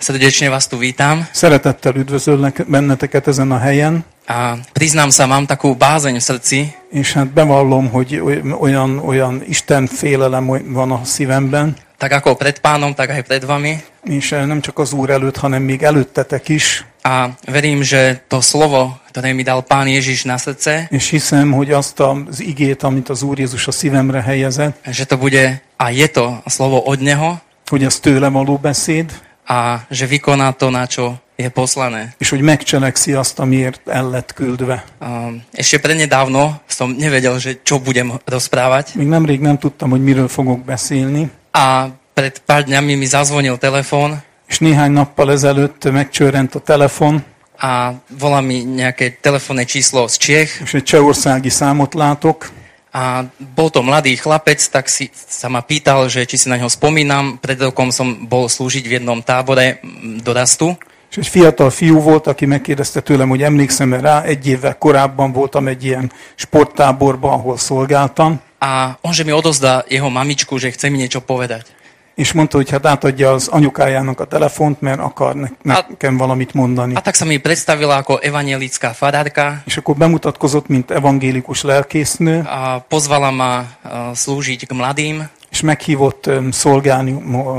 Srdečne vás tu vítam Szeretettel üdvözöllek benneteket ezen a helyen, a priznám sa, mám takú bázeň v srdci, és hát bevallom, hogy olyan Isten félelem van a szívemben, tak ako pred Pánom, tak aj pred vami. és nem csak az Úr előtt, hanem még előttetek is. A verím, že to slovo, ktoré mi dal Pán Ježiš na srdce, És hiszem, hogy azt az igét, amit az Úr Jézus a szívemre helyezett, že to bude, a je to slovo od Neho, hogy ez tőle való beszéd, a že vykoná to, na čo je poslané. és hogy megcselekszi azt, amiért el lett küldve. Ešte prednedávno som nevedel, že čo budem rozprávať. Még nemrég nem tudtam, hogy miről fogok beszélni, A pred pár dňami mi zazvonil telefón és néhány nappal ezelőtt megcsörrent a telefon, a volá mi nejaké telefónne číslo z Čiech. és egy csehországi számot látok, A bol to mladý chlapec, tak sa ma pýtal, že či si na ňo spomínam. Pred rokom som bol slúžiť v jednom tábore dorastu. és egy fiatal fiú volt, aki megkérdezte tőlem, hogy emlékszem-e rá, egy évvel korábban voltam egy ilyen sporttáborban, ahol szolgáltam, A on, že mi odozdá jeho mamičku, že chce mi niečo povedať. és mondta, hogy hát átadja az anyukájának a telefont, mert akar nekem valamit mondani. A tak sa mi predstavila ako evanjelická farárka És akkor bemutatkozott, mint evangélikus lelkésznő, a pozvala ma slúžiť k mladým. és meghívott szolgálni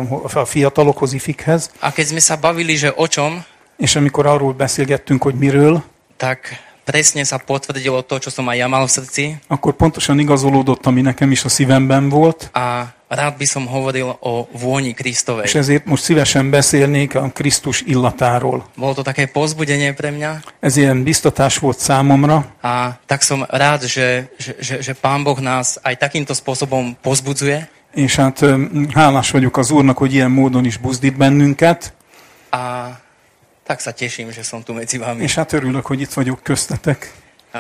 a fiatalokhoz, ifikhez. A keď sme sa bavili, že o čom, És amikor arról beszélgettünk, hogy miről, tak presne sa potvrdilo to, čo som aj ja mal v srdci. akkor pontosan igazolódott, ami nekem is a szívemben volt, A rád by som hovoril o vôni Kristovej. és ezért most szívesen beszélnék a Krisztus illatáról. Bolo to také povzbudenie pre mňa. Ez ilyen biztatás volt számomra, A tak som rád, že Pán Boh nás aj takýmto spôsobom pozbudzuje. és hát hálás vagyok az Úrnak, hogy ilyen módon is buzdít bennünket, A tak sa teším, že som tu medzi vami. és hát örülök, hogy itt vagyok köztetek.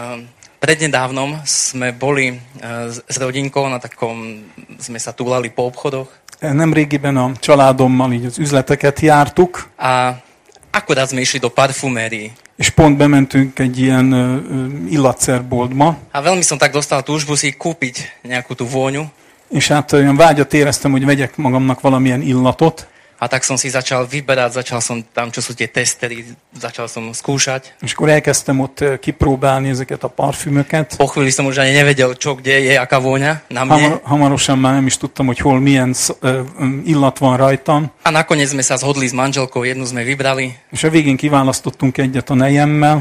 Prednedávnom sme boli s rodinkou na takom, sme sa túlali po obchodoch Nemrégiben a családommal így az üzleteket jártuk, a akurát sme išli do parfumérií. és pont bementünk egy ilyen illatszerboltba, A veľmi som tak dostal túžbu si kúpiť nejakú tú vôňu. és hát olyan vágyat éreztem, hogy vegyek magamnak valamilyen illatot, A tak som si začal vyberať, začal som tam, čo sú tie testery, začal som skúšať. és akkor elkezdtem ott kipróbálni ezeket a parfümöket. Po chvíli som už ani nevedel, čo, kde je, aká vôňa na mne. Hamarosan már nem is tudtam, hogy hol milyen illat van rajtam, A nakoniec sme sa zhodli s manželkou, jednu sme vybrali. és a végén kiválasztottunk egyet a nejemmel.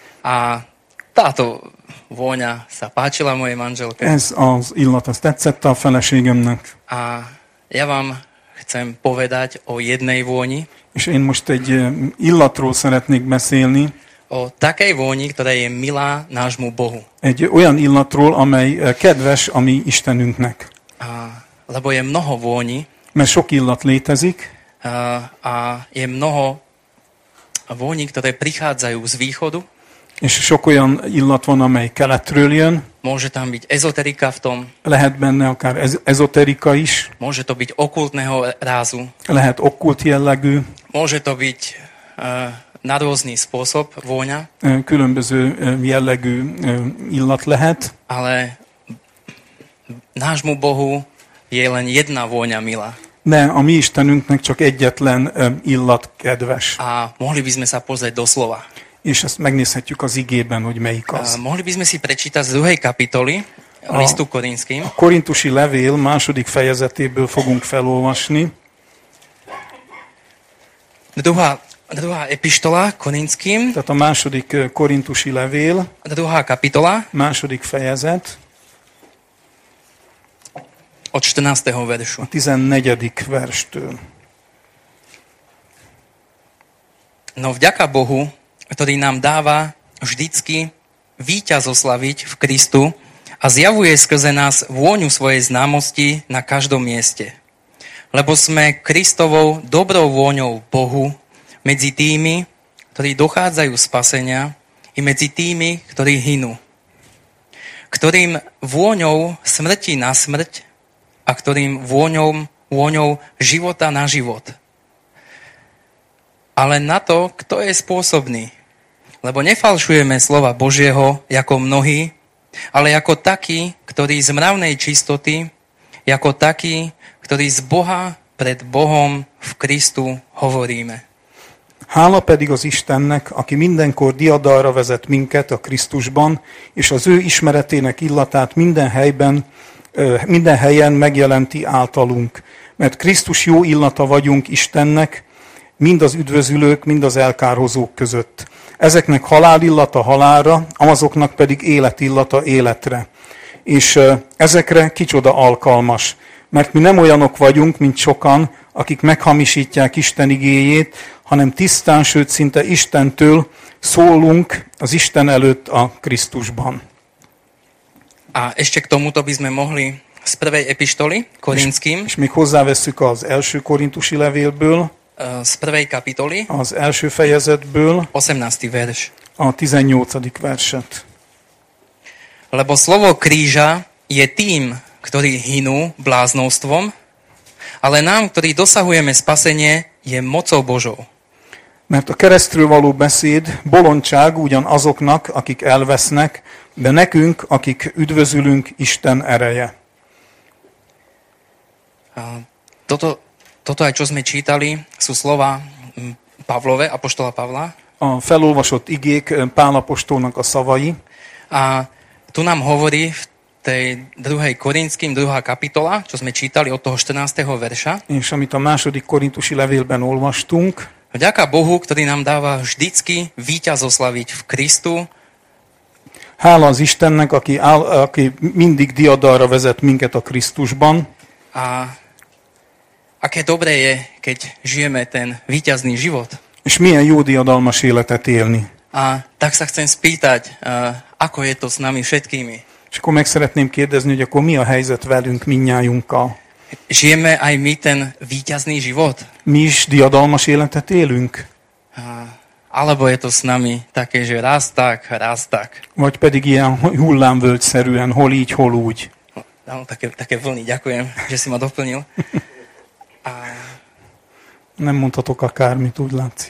A táto vôňa sa páčila mojej manželke. Ez az illat, az tetszett a feleségemnek. A ja vám chcem povedať o jednej vôni, És én most egy illatról szeretnék beszélni, o takej vôni, ktorá je milá nášmu Bohu. egy olyan illatról, amely kedves a mi Istenünknek. Lebo je mnoho vôni Mert sok illat létezik, a je mnoho vôni, ktoré prichádzajú z východu. és sok olyan illat van, amely keletről jön. Môže tam byť ezoterika v tom, Lehet benne akár ezoterika is, môže to byť okultného rázu, lehet okkult jellegű, môže to byť na rôzny spôsob vôňa, különböző jellegű illat lehet, ale nášmu Bohu je len jedna vôňa milá. de a mi Istenünknek csak egyetlen illat kedves. A mohli by sme sa pozrieť do slova. És ezt megnézhetjük az igében, hogy melyik az. Mohli by sme si prečítať z 2. kapitoly listu Korinským. A korintusi levél második fejezetéből fogunk felolvasni. Druhá epištola Korinským, Tehát a második korintusi levél, 2. kapitola második fejezet, od 14. veršu. a 14. verstől. No vďaka Bohu, ktorý nám dáva vždycky víťaz oslaviť v Kristu a zjavuje skrze nás vôňu svojej známosti na každom mieste. Lebo sme Kristovou dobrou vôňou Bohu medzi tými, ktorí dochádzajú spasenia, i medzi tými, ktorí hynú. Ktorým vôňou smrti na smrť a ktorým vôňou života na život. Ale na to, kto je spôsobný. Lebo nefalšujeme slova Božieho, ako mnohí, ale ako takí, ktorí z mravnej čistoty, ako takí, ktorí z Boha pred Bohom v Kristu hovoríme. Hála pedig az Istennek, aki mindenkor diadalra vezet minket a Krisztusban, és az ő ismeretének illatát minden helyen megjelenti általunk. Mert Krisztus jó illata vagyunk Istennek, mind az üdvözülők, mind az elkárhozók között. Ezeknek halálillata halálra, azoknak pedig életillata életre. És ezekre kicsoda alkalmas, mert mi nem olyanok vagyunk, mint sokan, akik meghamisítják Isten igéjét, hanem tisztán, sőt szinte Istentől szólunk az Isten előtt a Krisztusban. A ešte k tomuto by sme mohli z prvej epištoly Korinským, És még hozzávesszük az első korintusi levélből, z prvej kapitoly, az első fejezetből 18. verš. a 18. verset. Lebo slovo kríža je tým, ktorí hynú bláznostvom, ale nám, ktorí dosahujeme spasenie, je mocou Božou. Mert a keresztről való beszéd bolondság ugyan azoknak, akik elvesznek, de nekünk, akik üdvözülünk, Isten ereje. Toto aj, čo sme čítali, sú slova Pavlove, apoštola Pavla. A felolvasott igék Pál apostolnak a szavai. A tu nám hovorí v tej 2. Korinským, 2. kapitola, čo sme čítali od toho 14. verša. És amit a második korintusi levélben olvastunk. Vďaka Bohu, ktorý nám dáva vždycky víťaz oslaviť v Kristu. Hála az Istennek, aki mindig diadalra vezet minket a Krisztusban. A aké dobré je, keď žijeme ten víťazný život. És milyen jó diadalmas életet élni. A tak sa chcem spýtať, ako je to s nami všetkými. És akkor meg szeretném kérdezni, hogy akkor mi a helyzet velünk mindnyájunkkal. Žijeme aj my ten víťazný život? Mi is diadalmas életet élünk? Alebo je to s nami také, že raz tak. Vagy pedig ilyen hullámvölgyszerűen, hol így, hol úgy. No, také vlny, ďakujem, že si ma doplnil. Nem mondhatok akármit, úgy látszik.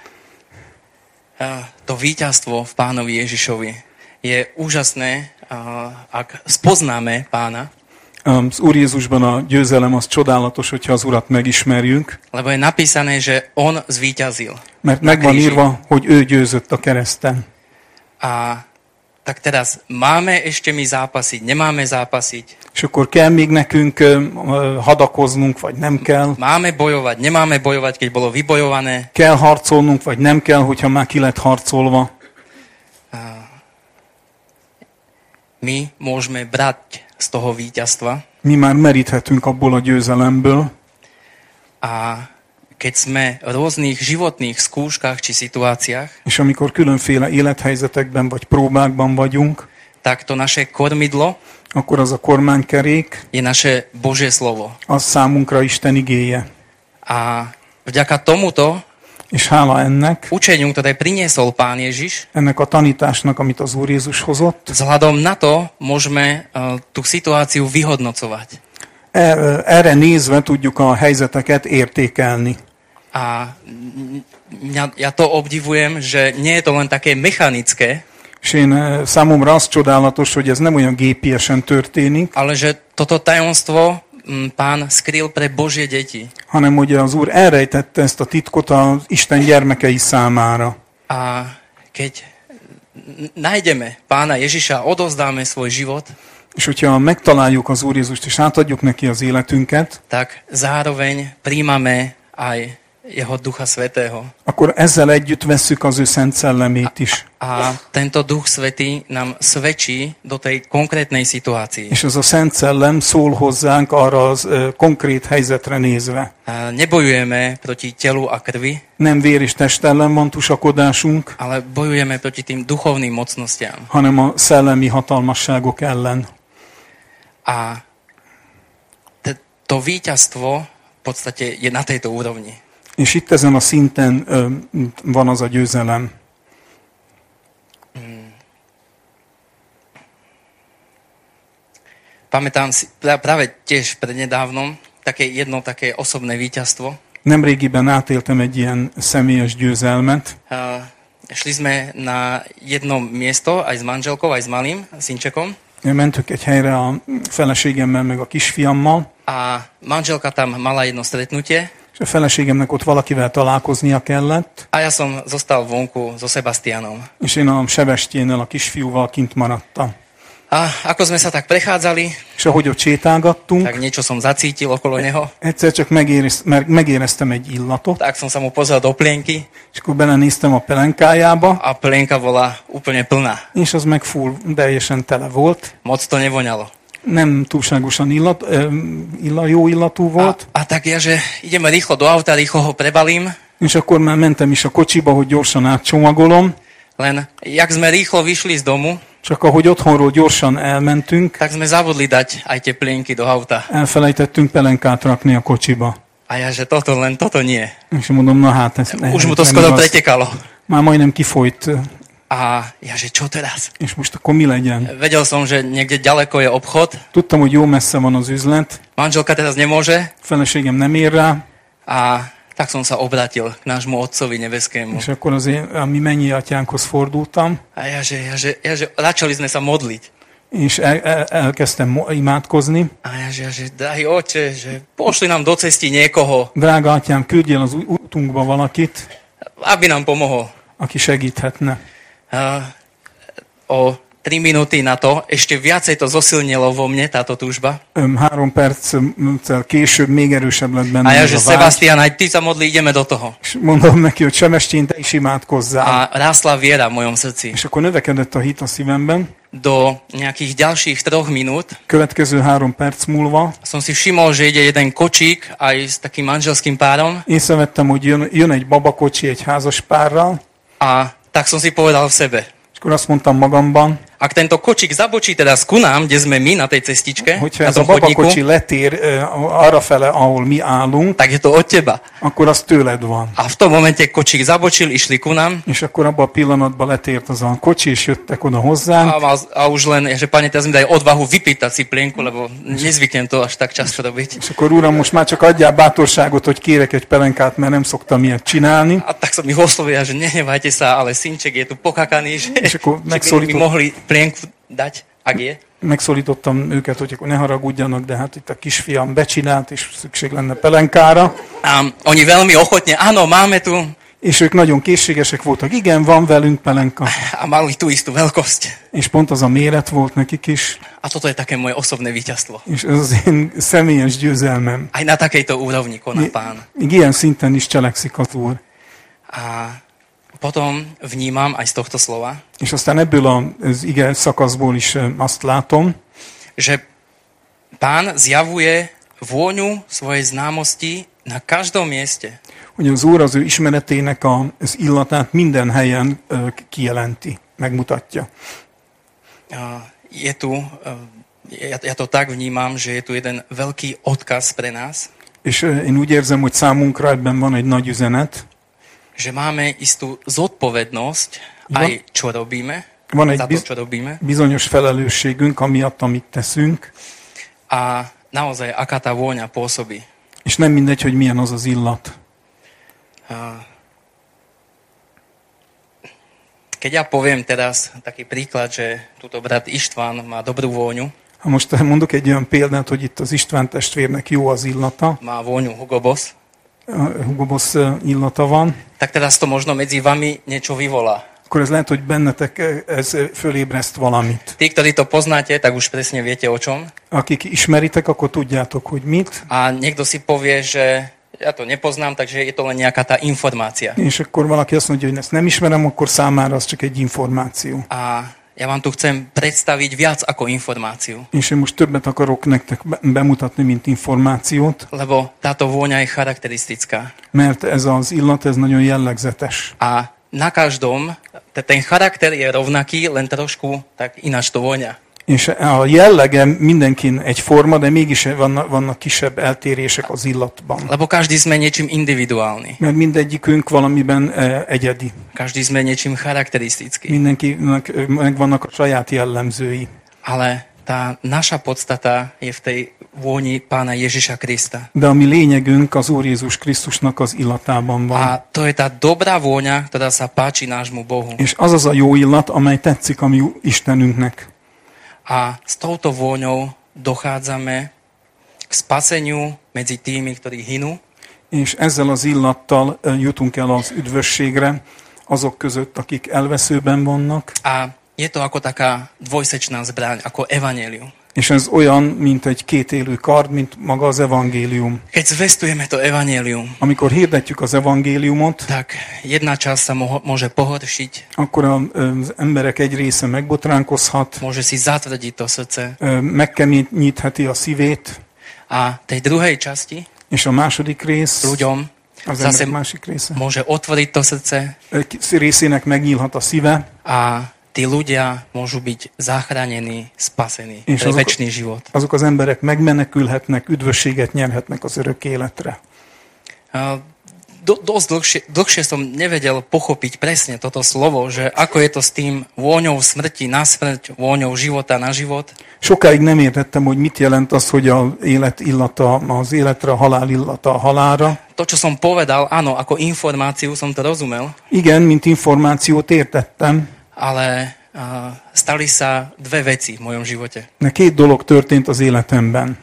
To víťazstvo v Pánovi Ježišovi je úžasné, ak spoznáme Pána. Az Úr Jézusban a győzelem az csodálatos, hogyha az Urat megismerjünk. Lebo je napísané, že on zvíťazil. Mert megvan írva, hogy ő győzött a kereszten. A tak teraz máme ešte my zápasiť, nemáme zápasiť. És akkor kell még nekünk hadakoznunk, vagy nem kell. Máme bojovať, nemáme bojovať, keď bolo vybojované. Kell harcolnunk, vagy nem kell, hogyha már ki lett harcolva. My môžeme brať z toho víťazstva. Mi már meríthetünk abból a győzelemből. A keď sme v rôznych životných skúškach či situáciách, és amikor különféle élethelyzetekben vagy próbákban vagyunk, tak to naše kormidlo, akkor az a kormánykerék je naše Božie slovo. Az számunkra Isten igéje. A vďaka tomuto és hála ennek, učeniu, ktoré priniesol Pán Ježiš, ennek a tanításnak, amit az Úr Jézus hozott, vzhľadom na to môžeme tú situáciu vyhodnocovať. Erre nézve tudjuk a helyzeteket értékelni. A ja to obdivujem, že nie je to len také mechanické, és én számomra az csodálatos, hogy ez nem olyan gépiesen történik, ale že toto tajomstvo Pán skryl pre Božie deti. hanem hogy az Úr elrejtette ezt a titkot az Isten gyermekei számára. A keď nájdeme Pána Ježiša, odovzdáme svoj život, és hogyha megtaláljuk az Úr Jézust, és átadjuk neki az életünket, tak zároveň príjmame aj jeho Ducha Svätého. Akkor ezzel együtt vesszük az ő Szent Szellemét is. A tento Duch Svätý nám svedčí do tej konkrétnej situácii. És ez a Szent Szellem szól hozzánk arra az konkrét helyzetre nézve. Nebojujeme proti telu a krvi, Nem vér és test ellen van tusakodásunk, ale bojujeme proti tým duchovným mocnostiam. hanem a szellemi hatalmasságok ellen. A to víťazstvo v podstate je na tejto úrovni. És itt ezen a szinten van az a győzelem. Pamätám si práve tiež prednedávnom jedno také osobné víťazstvo. Nemrégiben átéltem egy ilyen személyes győzelmet. Šli sme na jedno miesto aj s manželkou, aj s malým synčekom. Mentünk egy helyre a feleségemmel, meg a kisfiammal. A manželka tam mala jedno stretnutie. És a feleségemnek ott valakivel találkoznia kellett, a ja som zostal vonku so Sebastianom. és én a Sebestyénnel, a kisfiúval kint maradtam. A ako sme sa tak prechádzali, És ahogy ott sétálgattunk, tak niečo som zacítil okolo neho, egyszer csak megéreztem egy illatot, tak som sa mu pozrel do plienky és akkor belenéztem a pelenkájába, a plienka bola úplne plná. és az meg full, teljesen tele volt. Moc to nevoňalo. Nem túlságosan jó illatú volt. A tak ja, že ideme rýchlo do auta, rýchlo ho prebalím, És akkor már mentem is a kocsiba, hogy gyorsan átcsomagolom. len jak sme rýchlo vyšli z domu, Csak ahogy otthonról gyorsan elmentünk, tak sme zabudli dať aj tie plienky do auta. elfelejtettünk pelenkát rakni a kocsiba. A ja, že toto nie. És mondom, na hát ez Už mu to nem skoro igaz. pretekalo. Már majdnem kifolyt, A ja, že čo teraz? és most akkor mi legyen? Vedel som, že niekde ďaleko je obchod, Tudtam, hogy jó messze van az üzlet, manželka teraz nemôže, feleségem nem ér rá, a tak som sa obratil k nášmu Otcovi nebeskému. és akkor az a mi mennyi atyánkhoz fordultam, A ja, že začali sme sa modliť. és elkezdtem imádkozni. A ja, že drahý Otče, že pošli nám do cesty niekoho, Drága atyám, küldjél az útunkba valakit, aby nám pomohol. aki segíthetne. A o 3 minúty na to ešte viacej to zosilnilo vo mne, táto túžba. 3 perccel később még erősebb lett bennem A ja, ez že a vágy. Sebastian, aj ty sa modli, ideme do toho. És mondom neki, hogy Sebestyén, te is imádkozzál. A rásla viera v mojom srdci. És akkor növekedett a hit a szívemben. Do nejakých ďalších 3 minút Következő 3 perc múlva som si všimol, že ide jeden kočík aj s takým manželským párom észrevettem, hogy jön egy babakocsi egy házas párral, a tak som si povedal v sebe. és akkor azt mondtam magamban, Ak tento kočík zabočí teraz ku nám, kde sme my na tej cestičke, hogyha na ez a tom chodníku, babakocsi letér arrafele, ahol mi állunk, tak je to od teba. akkor az tőled van. A v tom momente kočík zabočil, išli ku nám És akkor abban a pillanatban letért az a kocsi, és jöttek oda hozzánk, a už len, že Pane, teraz mi daj odvahu vypýtať si plienku, lebo nezvyknem to až tak často robiť. és akkor Uram, most már csak adjál bátorságot, hogy kérek egy pelenkát, mert nem szoktam ilyet csinálni. A tak som ich oslovil, že nehnevajte sa, ale synček je tu pokakaný, že És akkor by mi mohli plienku dať, ak je. megszólítottam őket, hogy akkor ne haragudjanak, de hát itt a kisfiam becsinált, és szükség lenne pelenkára. A oni veľmi ochotne, áno, máme tu, És ők nagyon készségesek voltak, igen, van velünk pelenka. a mali tú istú veľkosť. És pont az a méret volt nekik is, A toto je také moje osobné víťazstvo. és ez az én személyes győzelmem. Aj na takejto úrovni koná Pán. Még ilyen szinten is cselekszik az Úr. A potom vnímam aj z tohto slova, És aztán ebből az ige szakaszból is azt látom, že Pán zjavuje vôňu svojej známosti na každom mieste. hogy az Úr az ő ismeretének az illatát minden helyen kijelenti, megmutatja. Je tu, ja to tak vnímam, že je tu jeden veľký odkaz pre nás, És én úgy érzem, hogy számunkra ebben van egy nagy üzenet. že máme istú zodpovednosť aj čo robíme, Van egy za to, čo robíme bizonyos felelősségünk, amiatt, amit teszünk, a naozaj, aká tá vôňa pôsobí. és nem mindegy, hogy milyen az az illat. Keď ja poviem teraz taký príklad, že túto brat Ištván má dobrú vôňu, Ha most mondok egy olyan példát, hogy itt az István testvérnek jó az illata, má vôňu Hugo Boss, Hugo Boss illata van, tak teraz to možno medzi vami niečo vyvolá. akkor ez lehet, hogy bennetek ez fölébreszt valamit. Tí, ktorí to poznáte, tak už presne viete o čom. Akik ismeritek, akkor tudjátok, hogy mit. A niekto si povie, že ja to nepoznám, takže je to len nejaká tá informácia. És akkor valaki azt mondja, hogy ezt nem ismerem, akkor számára az csak egy információ. A ja vám tu chcem predstaviť viac ako informáciu, És én most többet akarok nektek bemutatni, mint információt, lebo táto vôňa je charakteristická. mert ez az illat, ez nagyon jellegzetes. A na každom, ten charakter je rovnaký, len trošku tak ináč to vôňa. És a jellege mindenkin egyforma, de mégis vannak kisebb eltérések az illatban. Lebo každý sme niečím individuálny. Mert mindegyikünk valamiben egyedi. Každý sme niečím charakteristický. Mindenkinek megvannak a saját jellemzői. Ale tá naša podstata je v tej vôni Pána Ježiša Krista. De a mi lényegünk az Úr Jézus Krisztusnak az illatában van. A to je tá dobrá vôňa, ktorá sa páči nášmu Bohu. És az az a jó illat, amely tetszik a mi Istenünknek. A s touto vôňou dochádzame k spaseniu medzi tými, ktorí hynú. És ezzel az illattal jutunk el az üdvösségre azok között, akik elveszőben vannak. A je to ako taká dvojsečná zbraň, ako evanjelium. És ez olyan, mint egy kétélű kard, mint maga az evangélium. Keď zvestujeme to evanjelium, Amikor hirdetjük az evangéliumot, tak jedna časť sa môže pohoršiť, akkor az emberek egy része megbotránkozhat, môže si zatvrdiť to srdce. megkeményítheti a szívét, A tej druhej časti és a második rész, ľuďom az zase emberek másik része, môže otvoriť to srdce részének megnyílhat a szíve, a tí ľudia môžu byť zachránení, spasení És pre azok- večný život. azok az emberek megmenekülhetnek, üdvösséget nyerhetnek az örök életre. A dosť dlhšie som nevedel pochopiť presne toto slovo, že ako je to s tým vôňou smrti na smrť, vôňou života na život. Sokáig nem értettem, hogy mit jelent az, hogy az élet illata az életre, a halál illata a halálra. To, čo som povedal, áno, ako informáciu som to rozumel, Igen, mint információt értettem, ale stali sa dve veci v mojom živote. de két dolog történt az életemben.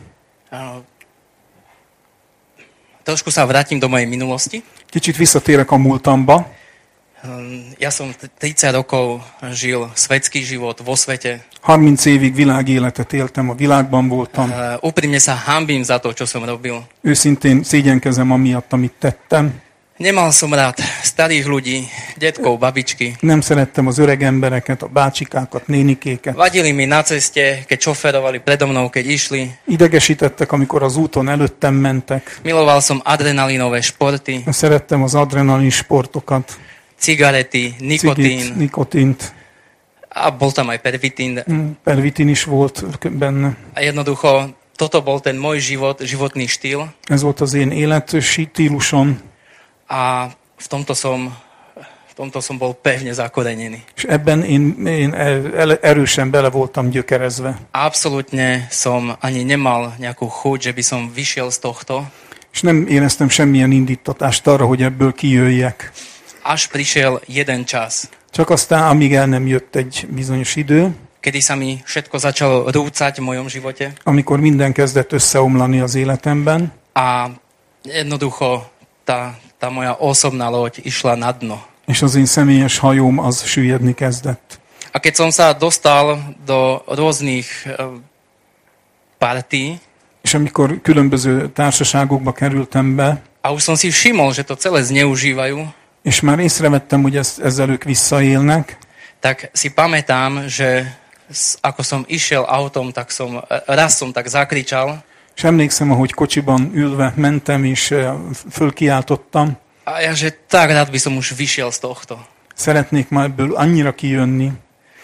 Trošku sa vrátim do mojej minulosti. Kicsit visszatérek a múltamba. Ja som 30 rokov žil svetský život vo svete. 30 évig világéletet éltem, a világban voltam. Úprimne sa hanbím za to, čo som robil. Őszintén szégyenkezem amiatt, amit tettem. Nemal som rád starých ľudí, detkov, babičky. Nem szerettem az öreg embereket, a bácsikákat, nénikéket. Vadili mi na ceste, keď šoferovali predo mnou, keď išli. Idegesítettek, amikor az úton előttem mentek. Miloval som adrenalinové športy, Szerettem az adrenalin sportokat, cigarety, cigit, nikotín nikotint, a bol tam aj pervitín. pervitin is volt benne. A jednoducho, toto bol ten môj život, životný štýl. Ez volt az én életstílusom, A v tomto som bol pevne zakorenený. és ebben én erősen bele voltam gyökerezve. Absolútne som ani nemal nejakú chuť, že by som vyšiel z tohto. És nem éreztem semmilyen indítatást arra, hogy ebből kijöjjek. Až prišiel jeden čas, Csak aztán, amíg el nem jött egy bizonyos idő, kedy sa mi všetko začalo rúcať v mojom živote. amikor minden kezdett összeomlani az életemben, A jednoducho tá moja osobná loď išla na dno. és az én személyes hajóm az süllyedni kezdett. A keď som sa dostal do rôznych partí, És amikor különböző társaságokba kerültem be, a už som si všimol, že to celé zneužívajú, és már észrevettem, hogy ezzel ők visszaélnek, tak si pamätám, že ako som išiel autom, tak raz som tak zakričal. és emlékszem, ahogy kocsiban ülve mentem, és fölkiáltottam, A ja, že tak rád by som už vyšiel z tohto. szeretnék már ebből annyira kijönni,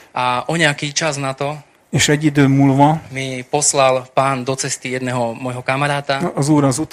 A o nejaký čas na to és egy idő múlva mi poslal pán do cesty jedného môjho kamaráta, az úr az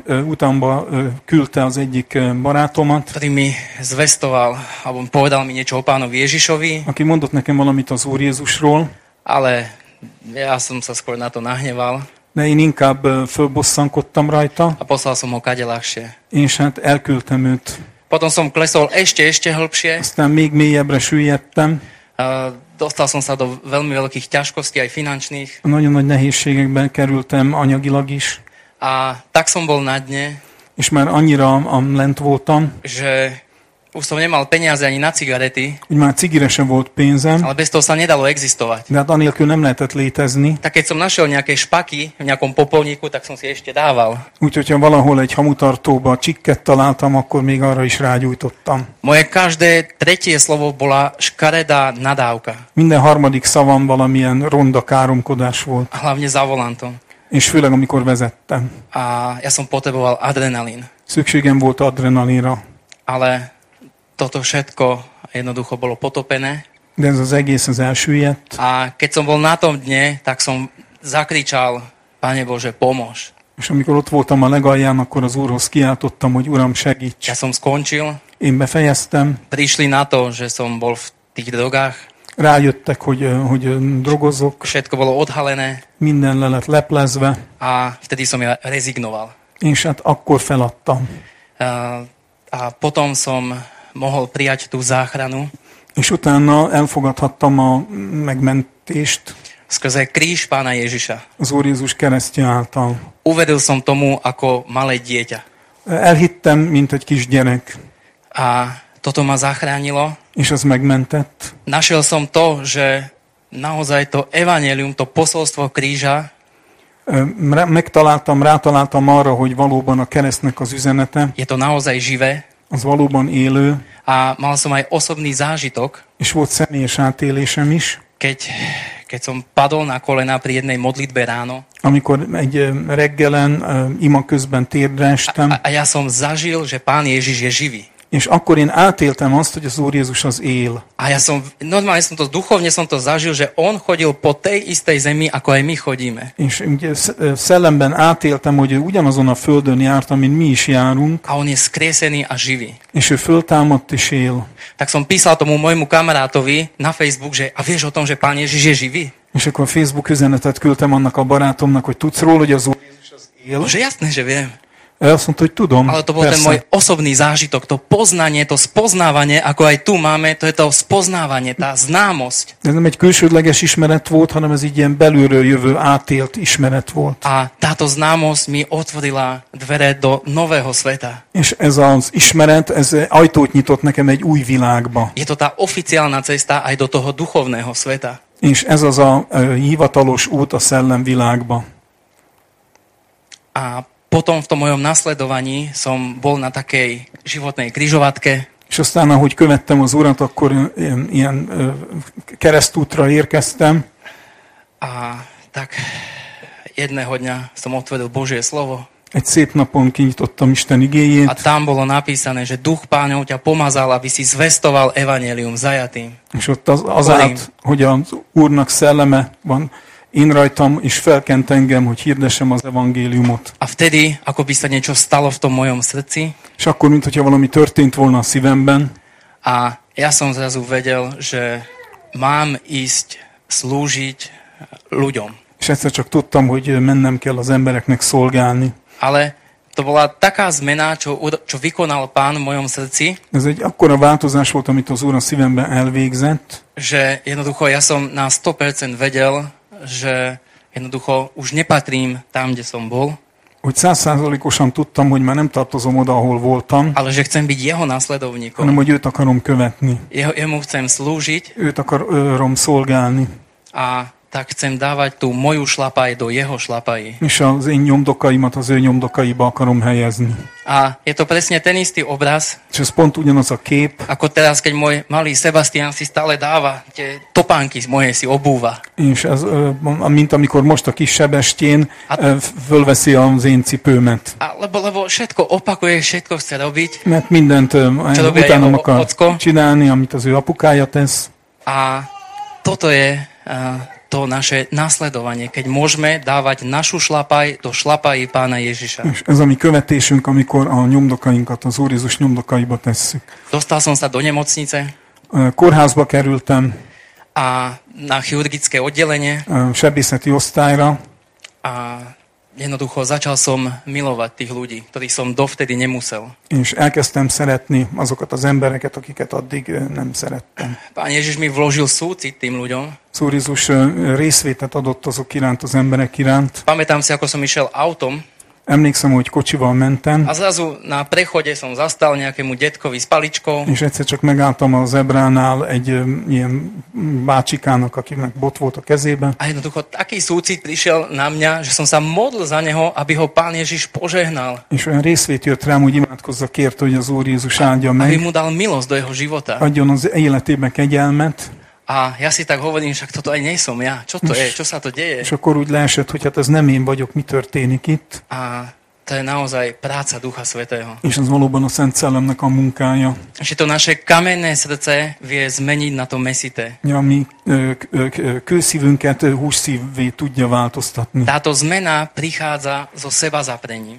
utamba küldte az egyik barátomat, ktorý mi zvestoval, alebo povedal mi niečo o pánovi Ježišovi, aki mondott nekem valamit az Úr Jézusról, ale ja som sa skôr na to nahneval de én inkább fölbosszankodtam rajta, a poslal som ho kade ľahšie. és hát elküldtem őt. Potom som klesol ešte hlbšie, Aztán még mélyebbre süllyedtem, dostal som sa do veľmi veľkých ťažkostí, aj finančných. nagyon nagy nehézségekben kerültem anyagilag is, A tak som bol na dne, és már annyira lent voltam, že už som nemal peniaze ani na cigarety, hogy már cigire sem volt pénzem, ale bez toho sa nedalo existovať. de hát anélkül nem lehetett létezni. Tak keď som našiel nejaké špaky v nejakom popolníku, tak som si ešte dával. Úgyhogy ha valahol egy hamutartóba csikket találtam, akkor még arra is rágyújtottam. Moje každé tretie slovo bola škaredá nadávka. Minden harmadik szavam valamilyen ronda káromkodás volt, Hlavne za volantom. és főleg amikor vezettem. A ja som potreboval adrenalín. Szükségem volt adrenalinra, Ale toto všetko jednoducho bolo potopené. de ez az egész az elsüllyedt, A keď som bol na tom dne, tak som zakričal, Pane Bože, pomôž. és amikor ott voltam a legalján, akkor az Úrhoz kiáltottam, hogy Uram, segíts. Ja som skončil, Én befejeztem, prišli na to, že som bol v tých drogách, rájöttek, hogy drogozok, všetko bolo odhalené minden le lett leplezve, a vtedy som ja rezignoval. és hát akkor feladtam. A potom som mohol prijať tú záchranu És utána elfogadhattam a megmentést skrze kríž Pána Ježiša. az Úr Jézus keresztje által. Uveril som tomu ako malé dieťa. Elhittem, mint egy kisgyerek, A toto ma zachránilo. és az megmentett. Našiel som to, že naozaj to evanjelium, to posolstvo kríža Rátaláltam arra, hogy valóban a keresztnek az üzenete, je to naozaj živé. az valóban élő, A mal som aj osobný zážitok, és volt személyes átélésem is, keď som padol na kolená pri jednej modlitbe ráno amikor egy reggelen ima közben térdre estem, a ja som zažil, že Pán Ježiš je živý. és akkor én átéltem azt, hogy az Úr Jézus az él. A ja normálne som to, duchovne som to zažil, že on chodil po tej istej zemi, ako aj my chodíme. És ugye szellemben átéltem, hogy ő ugyanazon a földön járt, amin mi is járunk, A on je skriesený a živý. és ő föltámadt és él. Tak som písal tomu môjmu kamarátovi na Facebook, že a vieš o tom, že Pán Ježiš je živý? És akkor a Facebook üzenetet küldtem annak a barátomnak, hogy tudsz róla, hogy az Úr Jézus az él. Že jasné, že viem. Azt mondta, hogy tudom. Ale to bol ten môj osobný zážitok, to poznanie, to spoznávanie, ako aj tu máme, to je to spoznávanie, tá známosť. Ez nem egy külsődleges ismeret volt, hanem ez így ilyen belülről jövő átélt ismeret volt. A táto známosť mi otvorila dvere do nového sveta. És ez az ismeret, ez ajtót nyitott nekem egy új világba. Je to tá oficiálna cesta aj do toho duchovného sveta. És ez az a hivatalos út a szellemvilágba. A potom v tom mojom nasledovaní som bol na takej životnej križovatke. És aztán, ahogy követtem az Urat, akkor ilyen keresztútra érkeztem. A tak jedného dňa som otvoril Božie slovo. Egy szép napon kinyitottam Isten igéjét, A tam bolo napísané, že Duch Pánov ťa pomazal, aby si zvestoval evanjelium zajatým. és ott az állt, hogy az Úrnak szelleme van én rajtam, és felkent engem, hogy hirdessem az evangéliumot. A vtedy, ako by sa niečo stalo v tom mojom srdci, És akkor, mintha valami történt volna a szívemben, a ja som zrazu vedel, že mám ísť slúžiť ľuďom. és egyszer csak tudtam, hogy mennem kell az embereknek szolgálni. Ale to bola taká zmena, čo vykonal Pán v mojom srdci, Ez egy akkora változás volt, amit az Úr a szívemben elvégzett, že jednoducho ja som na 100% vedel, že jednoducho už nepatrím tam, kde som bol, hogy 100%-osan tudtam, hogy már nem tartozom oda, ahol voltam, ale že chcem byť jeho následovníkom. hanem hogy őt akarom követni. Jemu chcem slúžiť Őt akarom szolgálni. a tak chcem dávať tú moju šlapaj do jeho šlapají. És az én nyomdokaimat az ő nyomdokaiba akarom helyezni. A je to presne ten istý obraz, És ez pont ugyanaz a kép, ako teraz, keď môj malý Sebastián si stále dáva tie topánky moje si obúva. és ez, mint amikor most a kis Sebestyén fölveszi az én cipőmet. A lebo všetko opakuje, všetko chce robiť. Mert mindent dobja utánom jeho akar ocko? csinálni, amit az ő apukája tesz. A toto je to naše nasledovanie, keď môžeme dávať našu šlapaj do šlapají Pána Ježiša. És ez a mi követésünk, amikor a nyomdokainkat az Úr Jézus nyomdokaiba tesszük. Dostal som sa do nemocnice Kórházba kerültem, a na chirurgické oddelenie sebészeti osztályra, a jednoducho začal som milovať tých ľudí, ktorých som dovtedy nemusel. és elkezdtem szeretni azokat az embereket, akiket addig nem szerettem. Pán Ježiš mi vložil súcit tým ľuďom. Az Úr Jézus részvétet adott azok iránt, az emberek iránt. Pamätám si, ako som išiel autom Emlékszem, hogy kocsival mentem, a zrazu na prechode som zastal nejakému detkovi s paličkou és egyszer csak megálltam a zebránál egy ilyen bácsikának, akinek bot volt a kezében, a jednoducho taký súcit prišiel na mňa, že som sa modlil za neho, aby ho Pán Ježiš požehnal, és olyan részvét jött rám, hogy imádkozza, kérte, hogy az Úr Jézus áldja aby meg, mu dal milosť do jeho života. adjon az életébe kegyelmet, A ja si tak hovorím, však toto aj nie som ja. Čo to je? Čo sa to deje? és akkor úgy leesett, hogy hát ez nem én vagyok, mi történik itt, A to je naozaj práca Ducha Svätého. és ez valóban a Szent Szellemnek a munkája. Že to naše kamenné srdce vie zmeniť na to mesité. A mi kőszívünket hússzívvé tudja változtatni. Táto zmena prichádza zo seba zaprením.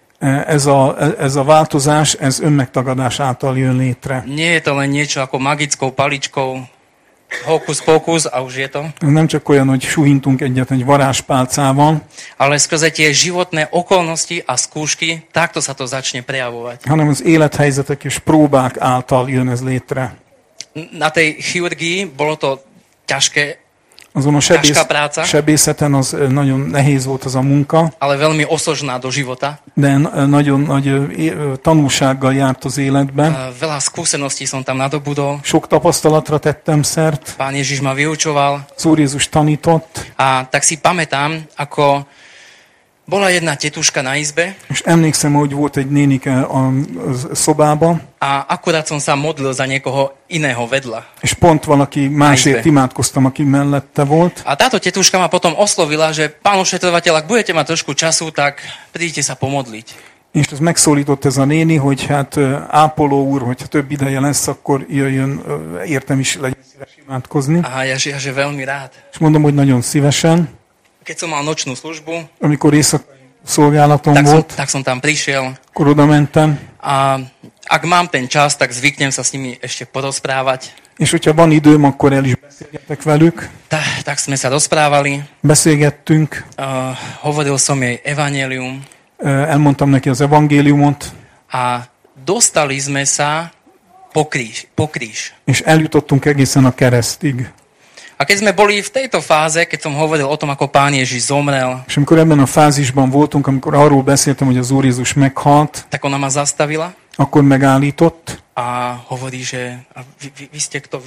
Ez a változás, ez önmegtagadás által jön létre. Nie je to len niečo ako magickou paličkou, hokus pokus a už je to. Nem csak olyan, hogy suhintunk egyet egy varázspálcával, Ale skrze tie životné okolnosti a skúšky, takto sa to začne prejavovať. hanem az élethelyzetek és próbák által jön ez létre. Na tej chirurgii bolo to ťažké. Azon a ťažká práca, sebészeten az nagyon nehéz volt az a munka, ale veľmi osožná do života. de nagyon nagy tanulsággal járt az életben. Veľa skúseností som tam nadobudol. Sok tapasztalatra tettem szert, Pán Ježiš ma vyučoval az Úr Jézus tanított, a tak si pamätám, ako bola jedna tetuška na izbe és emlékszem, hogy volt egy nénike a szobában, a akurát som sa modlil za niekoho iného vedľa. és pont valaki másért imádkoztam, aki mellette volt. A táto tetuška ma potom oslovila, že pán ošetrovateľ, ak budete mať trošku času, tak príďte sa pomodliť. És ez megszólított ez a néni, hogy hát ápoló úr, hogyha több ideje lesz, akkor jöjjön, értem is, legyen szíves imádkozni. A ja že veľmi rád. És mondom, hogy nagyon szívesen. Keď som mal nočnú službu, Amikor éjszakai szolgálatom volt, tak som tam prišiel akkor oda mentem, a ak mám ten čas, tak zvyknem sa s nimi ešte porozprávať. és hogyha van időm, akkor el is beszélgetek velük. Tak sme sa rozprávali, Beszélgettünk, hovoril som jej evanjelium elmondtam neki az evangéliumot, a dostali sme sa po kríž. és eljutottunk egészen a keresztig. A keď sme boli v tejto fáze, keď som hovoril o tom, ako Pán Ježiš zomrel, És amikor ebben a fázisban voltunk, amikor arról beszéltem, hogy az Úr Jézus meghalt, tak ona ma zastavila akkor megállított, a hovorí, že vy ste kto,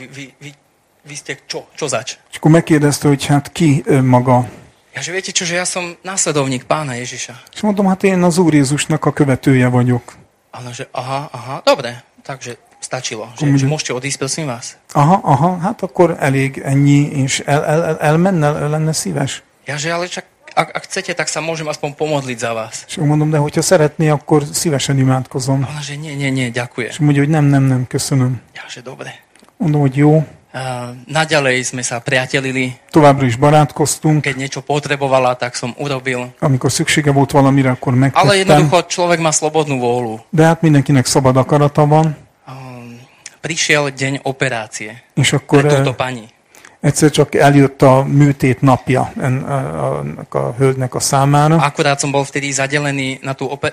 vy ste čo zač? és akkor megkérdezte, hogy hát ki maga. Ja, že viete čo, že ja som následovník Pána Ježiša. És mondom, hát én az Úr Jézusnak a követője vagyok. A ona, že aha, dobre, takže stačilo, že môžete odísť, prosím vás. Aha, hát akkor elég ennyi, és elmenne, lenne szíves. Ja, že ale čak, ak chcete, tak sa môžem aspoň pomodliť za vás. És mondom, de hogyha szeretné, akkor szívesen imádkozom. A ona, že nie, ďakujem. És mondja, hogy nem, köszönöm. Ja, že dobre. Mondom, hogy jó. Naďalej sme sa priatelili. Továbbra is barátkoztunk. Keď niečo potrebovala, tak som urobil. Amikor szüksége volt valamire, akkor megtettem. Ale jednoducho človek má slobodnú vôľu. De hát mindenkinek szabad akarata van. Prišiel deň operácie. És akkor pre túto pani. Egyszer csak eljött a műtét napja ennek a hölgynek a számára. Akurát som bol vtedy zadelený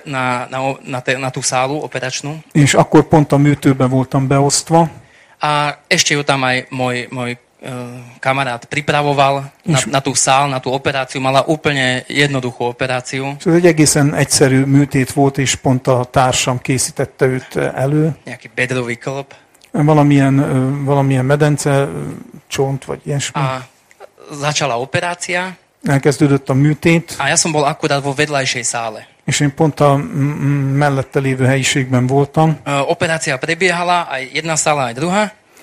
na tú sálu operačnú. És akkor pont a műtőbe voltam beosztva. A ešte ju tam aj môj kamarát pripravoval na tú sál, na tú operáciu. Mala úplne jednoduchú operáciu. Ez egy egészen egyszerű műtét volt, és pont a társam készítette őt elő. Nejaký bedrový klb. Valamilyen medence, csont, vagy ilyesmi. A začala operácia. Elkezdődött a műtét. A ja som bol akurát vo vedľajšej sále. És én pont a mellette lévő helyiségben voltam. Operácia prebiehala, aj jedna sála, aj druhá.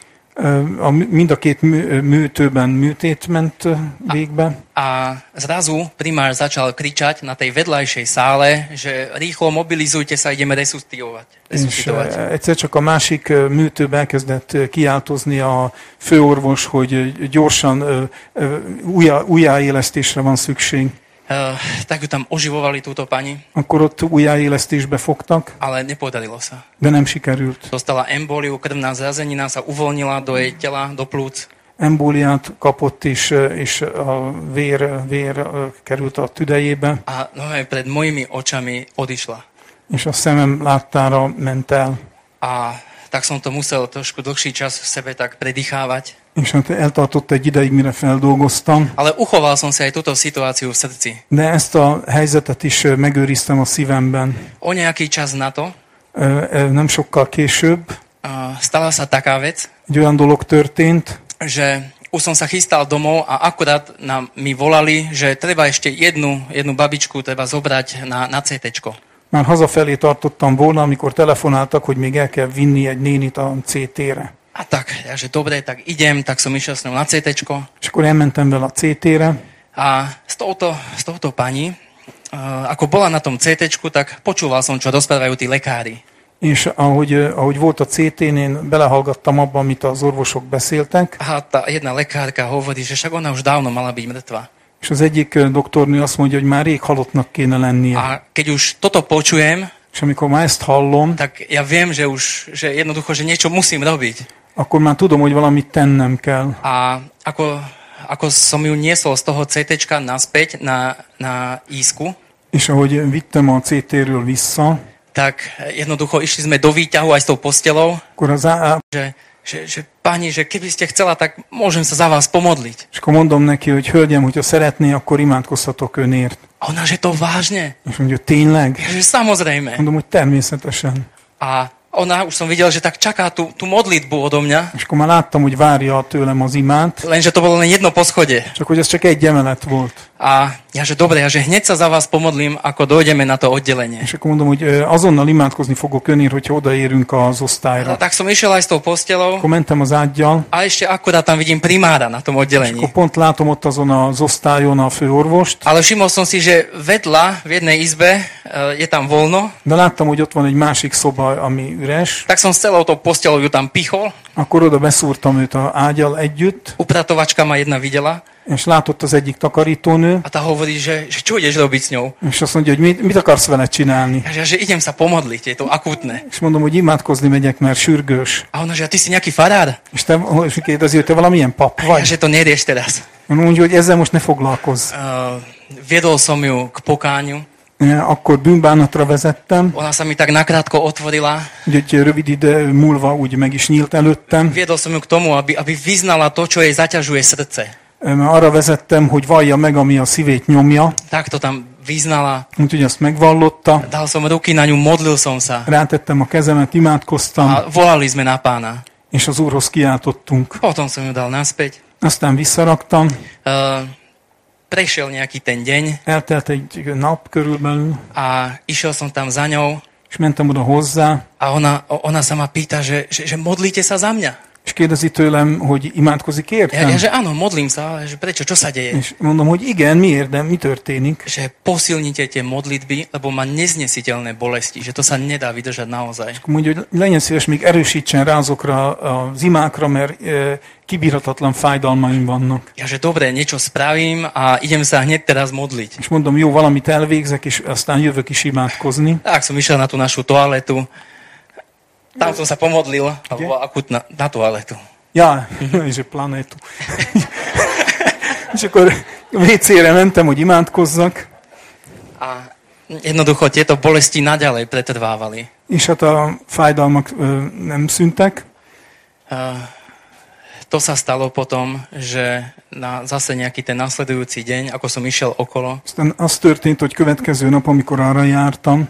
Mind a két műtőben műtét ment végbe. A zrazu primár začal kričať na tej vedľajšej sále, že rýchlo mobilizujte sa, ideme resuscitovať. És egyszer csak a másik műtőben elkezdett kiáltozni a főorvos, hogy gyorsan újjáélesztésre van szükség. Tak ju tam oživovali túto pani. Akkor ott újjáélesztésbe fogtak. Ale nepodarilo sa. De nem sikerült. Dostala embóliu, krvná zrazenina sa uvoľnila do jej tela, do plúc. Embóliát kapott, és a vér került a tüdejébe. A pred mojimi očami odišla. És a szemem láttára ment el. A tak som to musel trošku dlhší čas v sebe tak predýchávať. És hát eltartott egy ideig, mire feldolgoztam. Ale uchoval som si aj túto situáciu v srdci. De ezt a helyzetet is megőriztem a szívemben. O nejaký čas na to nem sokkal később stala sa taká vec, egy olyan dolog történt, že už som sa chystal domov a akurát mi volali, že treba ešte jednu babičku treba zobrať na CT-čko. Már hazafelé tartottam volna, amikor telefonáltak, hogy még el kell vinni egy nénit a CT-re. A tak, ja, že dobre, tak idem, tak som išiel s ňou na CT-čko. És akkor elmentem vele a CT-re. A s touto pani, ako bola na tom CT-čku, tak počúval som, čo rozprávajú tí lekári. És ahogy volt a CT-n, én belehallgattam abba, amit az orvosok beszéltek. A tá jedna lekárka hovorí, že však ona už dávno mala byť mŕtva. És az egyik doktornő azt mondja, hogy már rég halottnak kéne lennie. A keď už toto počujem, és amikor már ezt hallom, tak ja viem, že jednoducho, že niečo musím robiť. Akkor már tudom, hogy valamit tennem kell. A ako som ju niesol z toho CT-čka naspäť na ísku, és ahogy vittem a CT-ről vissza, tak jednoducho išli sme do výťahu aj s tou postelou, že že pani, že keby ste chcela, tak môžem sa za vás pomodliť. És akkor mondom neki, hogy hölgyem, hogyha szeretné, akkor imádkozhatok önért. A ona, že to vážne. És mondja, tényleg? Že samozrejme. Mondom, hogy természetesen. A ona, už som videl, že tak čaká tú modlitbu odo mňa. És akkor már láttam, hogy várja tőlem az imát. Lenže to bolo len jedno poschodie. Csak hogy ez csak egy emelet volt. A ja, že dobre, ja, že hneď sa za vás pomodlím, ako dojdeme na to oddelenie. És akkor mondom, hogy azonnal imádkozni fogok önért, hogyha odaérünk az osztályra. Tak som išiel aj s tou postelou. Akkor mentem az ággyal. A ešte akurát tam vidím primára na tom És oddelení. akkor pont látom ott azon az osztályon a főorvost. Ale všimol som si, že vedľa v jednej izbe je tam voľno. De láttam, hogy ott van egy másik szoba, ami üres. Tak som s celou tou postelou ju tam pichol. Akkor oda beszúrtam őt az ágyal együtt, Upratovačka ma jedna videla és látott az egyik takarítónő, a tá hovorí, že čo ideš robiť s ňou? és azt mondja, hogy mit akarsz vele csinálni? Ja, že idem sa pomodliť, je to akútne. És mondom, hogy imádkozni megyek, mert sürgős. A ona, že a ty si nejaký farár? És és kérdezi, hogy te valamilyen pap Ja, vagy? že to nerieš teraz. Mondja, hogy ezzel most ne foglalkozz. Viedol som ju k pokáňu. Akkor bűnbánatra vezettem, Ona sa mi tak nakrátko otvorila. hogy rövid ide múlva úgy meg is nyílt előttem. Viedol som ju k tomu, aby vyznala to, čo jej zaťažuje srdce. Arra vezettem, hogy vallja meg, ami a szívét nyomja. Tak to tam vyznala. Úgyhogy azt megvallotta. Dal som ruky na ňu, modlil som sa. Rátettem a kezemet, imádkoztam, A volali sme na Pána. és az Úrhoz kiáltottunk. Potom som ju dal naspäť. Aztán visszaraktam, Prešiel nejaký ten deň eltelt egy nap körülbelül, a išiel som tam za ňou és mentem oda hozzá, a ona sa ma pýta, že modlíte sa za mňa. és kérdezi tőlem, hogy imádkozik értem. Ja, že áno, modlím sa, ale že prečo, čo sa deje? És mondom, hogy igen, miért, de mi történik? Že posilnite tie modlitby, lebo má neznesiteľné bolesti, že to sa nedá vydržať naozaj. Mondja, hogy legyen szíves, még erősítsen rá azokra az imákra, mert kibírhatatlan fájdalmaim vannak. Ja, že dobre, niečo spravím a idem sa hneď teraz modliť. És mondom, jó, valamit elvégzek, és aztán jövök is imádkozni. Tak som išiel na tú našu toaletu. Tam som sa pomodlil, alebo akutná, na toaletu. Ja, és a planétu. És akkor WC-re mentem, hogy imádkozzak. A jednoducho tieto bolesti naďalej pretrvávali. És hát a fájdalmak nem szüntek. To sa stalo potom, že zase nejaký ten nasledujúci deň, ako som išiel okolo, Aztán az történt, hogy következő nap, amikor arra jártam,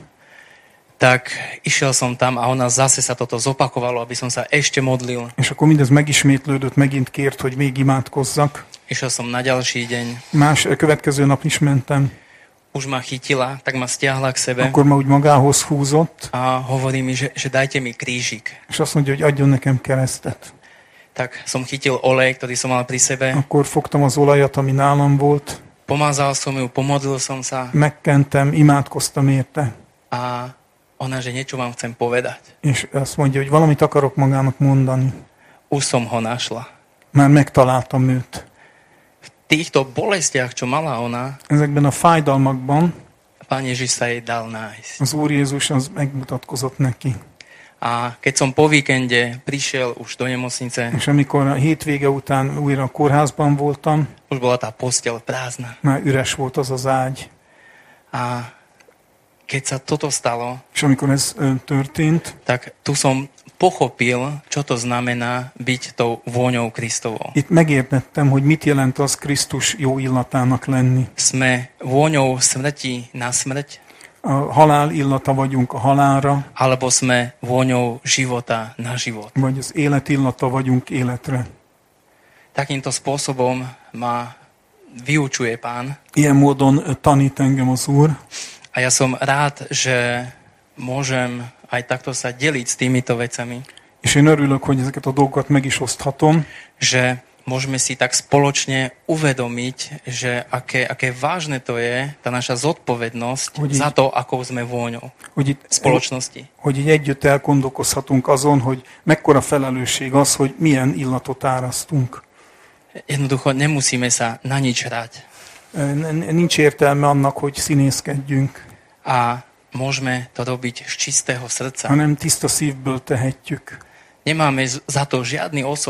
tak išiel som tam a ona zase sa toto zopakovalo, aby som sa ešte modlil. és akkor mindez megismétlődött, megint kért, hogy még imádkozzak. Išiel som na ďalší deň, Következő nap is mentem. už ma chytila, tak ma stiahla k sebe Akkor ma úgy magához húzott, a hovorí mi, že dajte mi krížik. és azt mondja, hogy adjon nekem keresztet. Tak som chytil olej, ktorý som mal pri sebe, Akkor fogtam az olajat, ami nálam volt, pomazal som ju, pomodlil som sa megkentem, imádkoztam érte. a ona, že niečo vám chcem povedať. És azt mondja, hogy valamit akarok magának mondani. Už som ho našla. Már megtaláltam őt. V týchto bolestiach, čo mala ona, Ezekben a fájdalmakban Pán Ježiš sa jej dal nájsť. az Úr Jézus az megmutatkozott neki. A keď som po víkende prišiel už do nemocnice, És amikor a hétvége után újra a kórházban voltam, už bola tá posteľ prázdna. már üres volt az az ágy. A keď sa toto stalo, És amikor ez történt, tak tu som pochopil, čo to znamená byť tou vôňou Kristovou. itt megértettem, hogy mit jelent az Krisztus jó illatának lenni. Sme vôňou smrti na smrť, A halál illata vagyunk a halálra, alebo sme vôňou života na život. vagy az élet illata vagyunk életre. Takýmto spôsobom ma vyučuje Pán. Ilyen módon tanít engem az Úr, A ja som rád, že môžem aj takto sa deliť s týmito vecami. és én örülök, hogy ezeket a dolgokat meg is oszthatom, Že môžeme si tak spoločne uvedomiť, že aké vážne to je, tá naša zodpovednosť za to, akou sme vôňou hogy itt, spoločnosti. hogy így együtt elgondolkozhatunk azon, hogy mekkora felelősség az, hogy milyen illatot árasztunk. Jednoducho nemusíme sa na nič hrať. Nincs értelme annak, hogy színészkedjünk, A môžeme to robiť z čistého srdca. hanem tiszta szívből tehetjük. Nemáme za to žiadny osoch.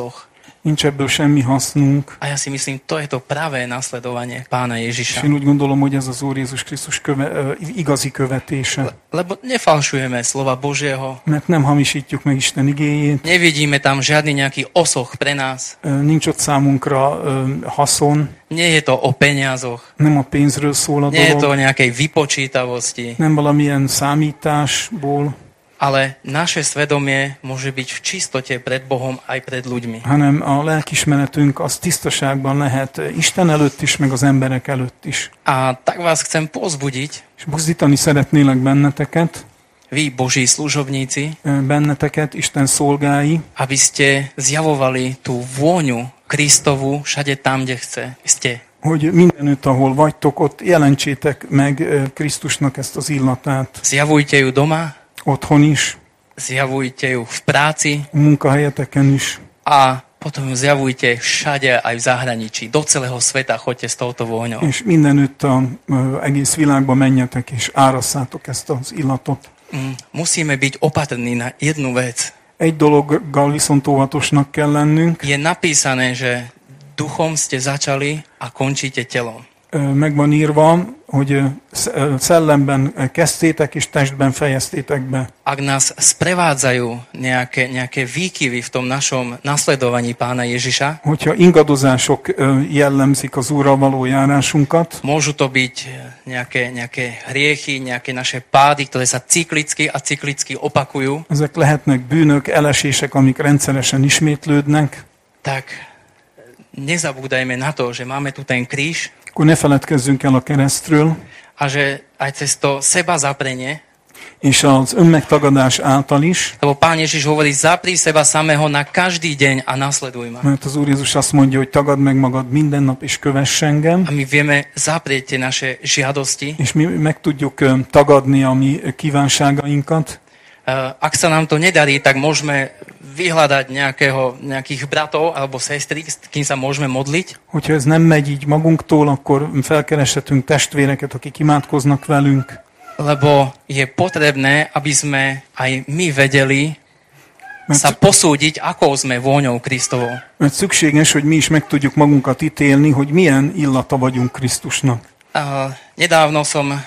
Nincs ebből semmi hasznunk. A ja si myslím, to je to pravé nasledovanie Pána És Ježiša. én úgy gondolom, hogy ez az Úr Jézus Krisztus igazi követése. Lebo nefalšujeme slova Božieho, Mert nem hamisítjuk meg Isten igéjét, nevidíme tam žiadny nejaký osoch pre nás, nincs ott számunkra haszon, nie je to o peniazoch, nem a pénzről szól a nie je to o dolog, nejakej vypočítavosti, nem valamilyen számításból, ale naše svedomie môže byť v čistote pred Bohom aj pred ľuďmi. hanem a lelkismeretünk az tisztaságban lehet Isten előtt is, meg az emberek előtt is. A tak vás chcem pozbudiť, És buzdítani szeretnélek benneteket, vy Boží služobníci, benneteket, Isten szolgái, aby ste zjavovali tú vôňu Kristovu všade tam, kde ste. hogy mindenütt, ahol vagytok, ott jelentsétek meg Krisztusnak ezt az illatát. Zjavujte ju doma, Otthon is, zjavujte ju v práci a munkahelyeteken is, a potom ju zjavujte všade aj v zahraničí. Do celého sveta choďte s touto vôňou. és mindenütt egész világba menjetek, és árasszátok ezt az illatot. Musíme byť opatrní na jednu vec. Egy dologgal viszont óvatosnak kell lennünk. Je napísané, že duchom ste začali a končíte telom. Meg van írva, hogy szellemben kezdtétek, és testben fejeztétek be. Ak nás sprevádzajú nejaké výkyvy v tom našom nasledovaní Pána Ježiša, Hogyha ingadozások jellemzik az Úrral való járásunkat, môžu to byť nejaké hriechy, nejaké naše pády, ktoré sa cyklicky opakujú, ezek lehetnek bűnök, elesések, amik rendszeresen ismétlődnek, tak nezabúdajme na to, že máme tu ten kríž akkor ne feledkezzünk el a keresztről, a že aj cez to seba zaprenie, és az önmegtagadás által is, lebo Pán Ježiš hovorí, zapri seba samého na každý deň a nasleduj ma. mert az Úr Jézus azt mondja, hogy tagadd meg magad minden nap, és kövess engem, A my vieme zaprieť tie naše žiadosti. és mi meg tudjuk tagadni a mi kívánságainkat. Ak sa nám to nedarí, tak môžeme vyhľadať nejakých bratov alebo sestry, s kým sa môžeme modliť. Hogyha ez nem megy így magunktól, akkor felkereshetünk testvéreket, akik imádkoznak velünk. Lebo je potrebné, aby sme aj my vedeli sa posúdiť, akou sme vôňou Kristovou. Mert szükséges, hogy mi is meg tudjuk magunkat ítélni, hogy milyen illata vagyunk Krisztusnak. Nedávno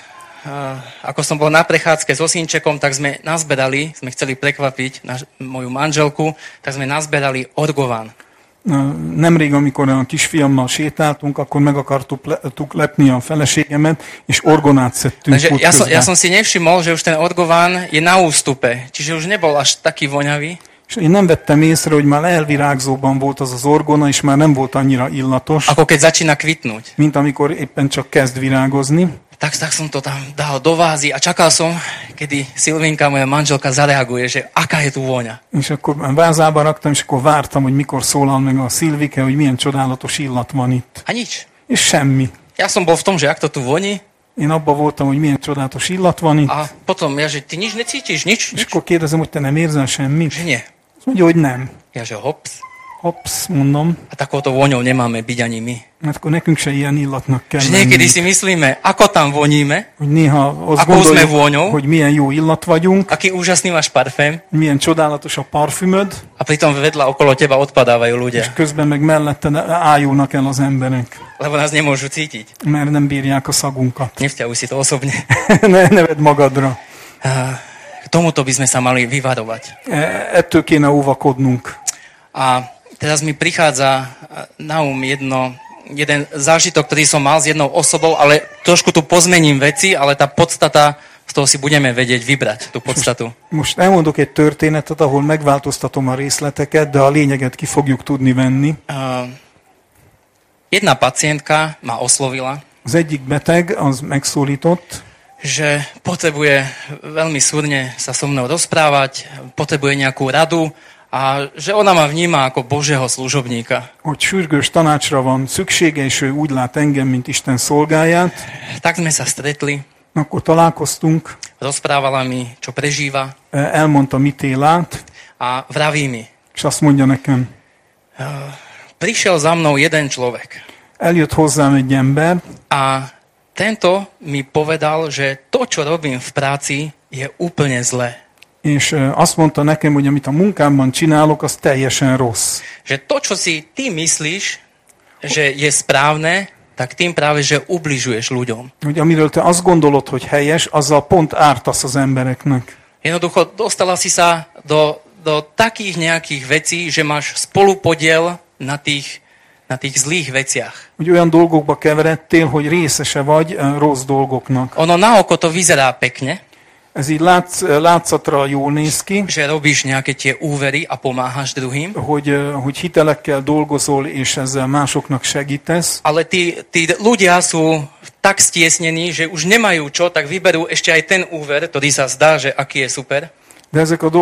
ako som bol na prechádzke so synčekom, tak sme chceli prekvapiť moju manželku, tak sme nazberali orgován. Nemrég, amikor a kisfiammal sétáltunk, akkor meg akartuk lepni a feleségemet, és orgonát szedtünk útközben. Ja som si nevšimol, že už ten orgován je na ústupe, čiže už nebol až taký voňavý. És én nem vettem észre, hogy már elvirágzóban volt az orgona, és már nem volt annyira illatos, ako keď začína kvitnúť. Mint amikor éppen csak kezd virágozni. Tak som to tam dal do vázy a čakal som, kedy Silvinka, moja manželka, zareaguje, že aká je tu vôňa. És akkor vázába raktam, és akkor vártam, hogy mikor szólal meg a Szilvike, hogy milyen csodálatos illat van itt. A nič. És semmi. Ja som bol v tom, že ak to tu voní. Én abban voltam, hogy milyen csodálatos illat van itt. A potom ja, že ty nič necítiš, nič? És akkor kérdezem, hogy te nem érzel semmit? Že nie. Azt mondja, hogy nem. Ja, že hops. Hops, mondom. A takouto vôňou nemáme byť ani my. Mert akkor nekünk se ilyen illatnak kell lenni. Niekedy si myslíme, ako tam voníme, hogy néha azt gondoljuk, hogy milyen jó illat vagyunk, aký úžasný máš parfém, milyen csodálatos a parfümöd, a pritom vedľa okolo teba odpadávajú ľudia. És közben meg mellette ájulnak el az emberek. Lebo nás nemôžu cítiť. Mert nem bírják a szagunkat. Nevzťahuj si to osobne. Ne vedd magadra. Tomuto by sme sa mali vyvarovať. Ettől kéne óvakodnunk. A teraz mi prichádza na jeden zážitok, ktorý som mal s jednou osobou, ale trošku tu pozmením veci, ale tá podstata, z toho si budeme vedieť vybrať, tú podstatu. Most elmondok egy történetet, ahol megváltoztatom a részleteket, de a lényeget ki fogjuk tudni venni. Jedna pacientka ma oslovila. Az egyik beteg, az megszólított, že potrebuje veľmi súrne sa so mnou rozprávať, potrebuje nejakú radu, a že ona ma vníma ako Božieho služobníka. Hogy sürgős tanácsra van szüksége, és ő úgy lát engem, mint Isten szolgáját. Tak sme sa stretli. Akkor találkoztunk. Rozprávala mi, čo prežíva. Elmondta, mit él át. A vraví mi. És azt mondja nekem. Prišiel za mnou jeden človek. Eljött hozzám egy ember. A tento mi povedal, že to, čo robím v práci, je úplne zlé. És azt mondta nekem, hogy amit a munkámban csinálok, az teljesen rossz. že to, čo si ty myslíš, že je správne, tak tým práve, že ubližuješ ľuďom. Hogy amiről te azt gondolod, hogy helyes, azzal pont ártasz az embereknek. Jednoducho dostala si sa do takých nejakých vecí, že máš spolupodiel na tých zlých veciach. Hogy olyan dolgokba keveredtél, hogy részese vagy rossz dolgoknak. Ono na oko to vyzerá pekne, Ez így látszatra jól néz ki, že robíš nejaké tie úvery a pomáhaš druhým, hogy hitelekkel dolgozol, és ezzel másoknak segítesz, ale tí ľudia sú tak stiesnení, že už nemajú čo, tak vyberú ešte aj ten úver, ktorý sa zdá, že aký je super. de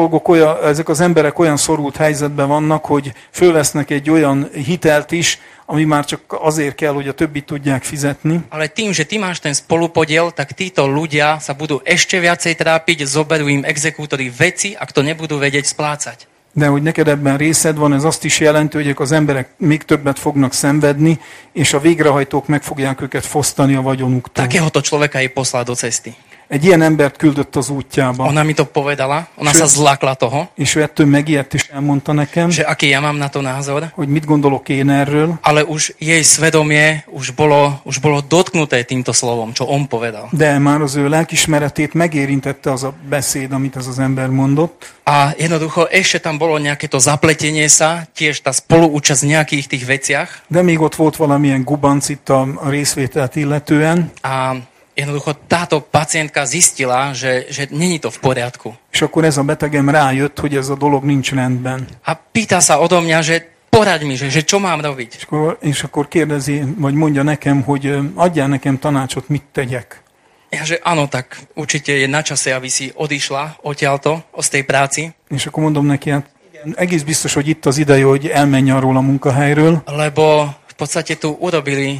ezek az emberek olyan szorult helyzetben vannak, hogy fölvesznek egy olyan hitelt is, ami már csak azért kell, hogy a többit tudják fizetni. Ale tým, že ty máš ten spolupodiel, tak títo ľudia sa budú ešte viacej trápiť, zoberú im exekútory veci, ak to nebudú vedieť splácať. De hogy neked ebben részed van, ez azt is jelenti, hogy az emberek még többet fognak szenvedni, és a végrehajtók meg fogják őket fosztani a vagyonuktól. Takéhoto človeka jej poslal do cesty. Egy ilyen embert küldött az útjába. Ona mi to povedala, ona sa zlákla toho, És ő ettől megijedt és elmondta nekem, že aký ja mám na to názor, hogy mit gondolok én erről, ale už jej svedomie už bolo dotknuté týmto slovom, čo on povedal. de már az ő lelkismeretét megérintette az a beszéd, amit ez az ember mondott, A jednoducho ešte tam bolo nejaké to zapletenie sa, tiež tá spoluúčasť v nejakých tých veciach. de még ott volt valamilyen gubanc itt a részvételt illetően, A jednoducho táto pacientka zistila, že není to v poriadku. és akkor ez a betegem rájött, hogy ez a dolog nincs rendben. A pýta sa odo mňa, že poraď mi, že čo mám robiť. És akkor kérdezi, vagy mondja nekem, hogy adjál nekem tanácsot, mit tegyek. Ja, že áno, tak určite je na čase, aby si odišla odtiaľto, z tej práci, És akkor mondom neki, hát igen, egész biztos, hogy itt az ideje, hogy elmenj arról a munkahelyről, lebo v podstate tu urobili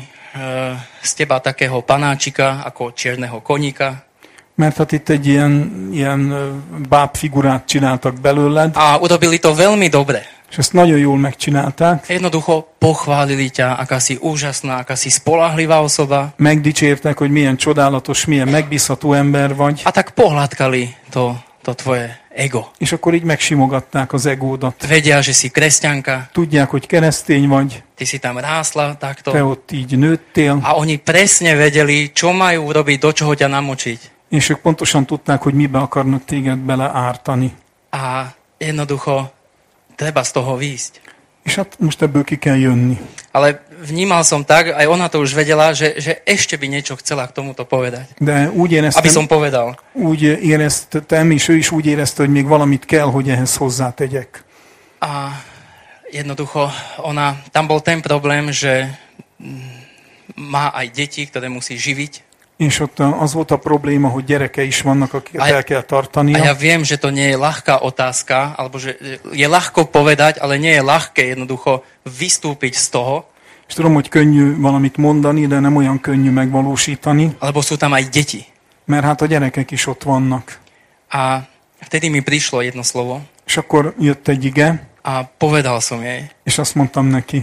z teba takého panáčika, ako čierneho koníka. mert hát itt egy ilyen bábfigurát csináltak belőled, A urobili to veľmi dobre. és ezt nagyon jól megcsinálták. Jednoducho pochválili ťa, aká si úžasná, aká si spolahlivá osoba. Megdicsértek, hogy milyen csodálatos, milyen megbízható ember vagy, A tak pohľadkali to tvoje ego. és akkor így megsimogatták az egódat. Vedia, že si kresťanka, Tudják, hogy keresztény vagy, ty si tam rásla te takto. ott így nőttél, A oni presne vedeli, čo majú urobiť, do čoho ťa namočiť. és ők pontosan tudták, hogy mibe akarnak téged beleártani. A jednoducho treba z toho výjsť. És hát most ebből ki kell jönni. Ale vnímal som tak, aj ona to už vedela, že ešte by niečo chcela k tomuto povedať. De Aby som povedal. úgy éreztem, és ő is úgy érezte, hogy még valamit kell, hogy ehhez hozzátegyek. A jednoducho, tam bol ten problém, že má aj deti, ktoré musí živiť. És ott az volt a probléma, hogy gyereke is vannak, akiket el kell A tartania. ja viem, že to nie je ľahká otázka, alebo že je ľahko povedať, ale nie je ľahké jednoducho vystúpiť z toho, És tudom, hogy könnyű valamit mondani, de nem olyan könnyű megvalósítani, lebo sú tam aj deti. mert hát a gyerekek is ott vannak. A vtedy mi prišlo jedno slovo És akkor jött egy ige, a povedal som jej, és azt mondtam neki,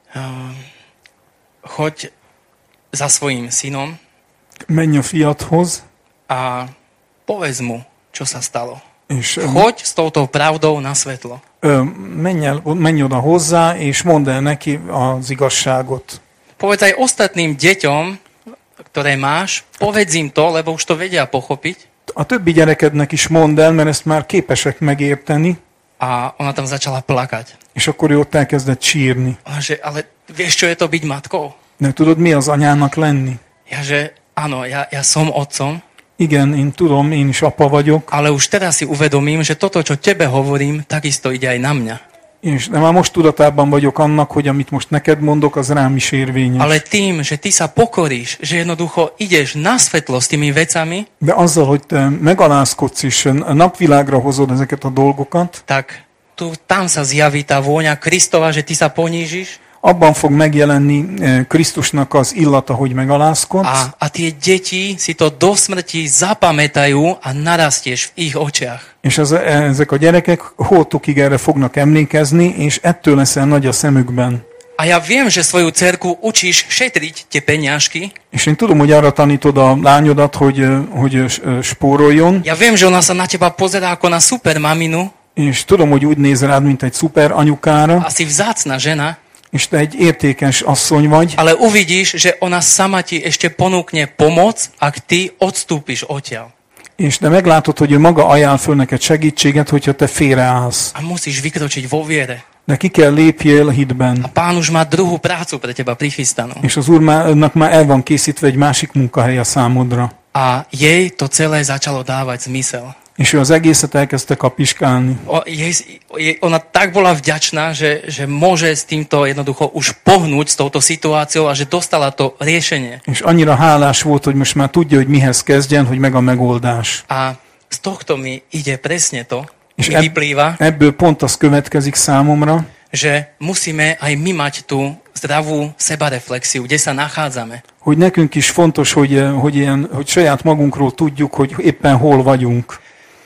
choď za svojím synom menj a fiadhoz, a povedz mu, čo sa stalo. és Choď s touto pravdou na svetlo. menj oda hozzá, és mondd el neki az igazságot. Povedz aj ostatným deťom, ktoré máš, povedz im to, lebo už to vedia pochopiť. A többi gyerekednek is mondd el, mert ezt már képesek megérteni, A ona tam začala plakať. és akkor ő ott elkezdett sírni. Ona, že, ale vieš, čo je to byť matkou? De tudod, mi az anyának lenni? Ja, že áno, ja som otcom, Igen, én tudom, én is apa vagyok, ale už teraz si uvedomím, že toto, čo tebe hovorím, takisto ide aj na mňa. de már most tudatában vagyok annak, hogy amit most neked mondok, az rám is érvényes. Ale tým, že ty sa pokoríš, že jednoducho ideš na svetlo s tými vecami, De azzal, hogy te megalázkodsz és napvilágra hozod ezeket a dolgokat, tak tam sa zjaví tá vôňa Kristova, že ty sa ponížiš abban fog megjelenni Krisztusnak az illata, hogy megalázkodsz, a tie deti si to do smrti zapamätajú a narastieš v ich očiach. és ezek a gyerekek holtukig erre fognak emlékezni, és ettől leszel nagy a szemükben. A ja viem, že svoju dcerku učíš šetriť tie peniažky. És én tudom, hogy arra tanítod a lányodat, hogy spóroljon. Ja viem, že ona sa na teba pozerá ako na super maminu. És tudom, hogy úgy néz rád, mint egy szuper anyukára, Asi vzácna žena, és te egy értékes asszony vagy, ale uvidíš, že ona sama ti ešte ponúkne pomoc, ak ty odstúpiš odtiaľ. és de meglátod, hogy ő maga ajánl föl neked segítséget, hogyha te félreállsz. A musíš vykročiť vo viere. De ki kell lépjél A hitben. Pán už má druhú prácu pre teba prichystanú. És az Úrnak már el van készítve egy másik munkahely a számodra. A jej to celé začalo dávať zmysel. És ő az egészet elkezdte kapiskálni. Ona tak bola vďačná, že môže s týmto jednoducho už pohnúť s touto situáciou a že dostala to riešenie. És annyira hálás volt, hogy most már tudja, hogy mihez kezdjen, hogy meg a megoldás. A z tohto mi ide presne to, És mi vyplýva, ebből pont az következik számomra, že musíme aj my mať tú zdravú sebareflexiu, kde sa nachádzame. hogy nekünk is fontos, hogy saját magunkról tudjuk, hogy éppen hol vagyunk.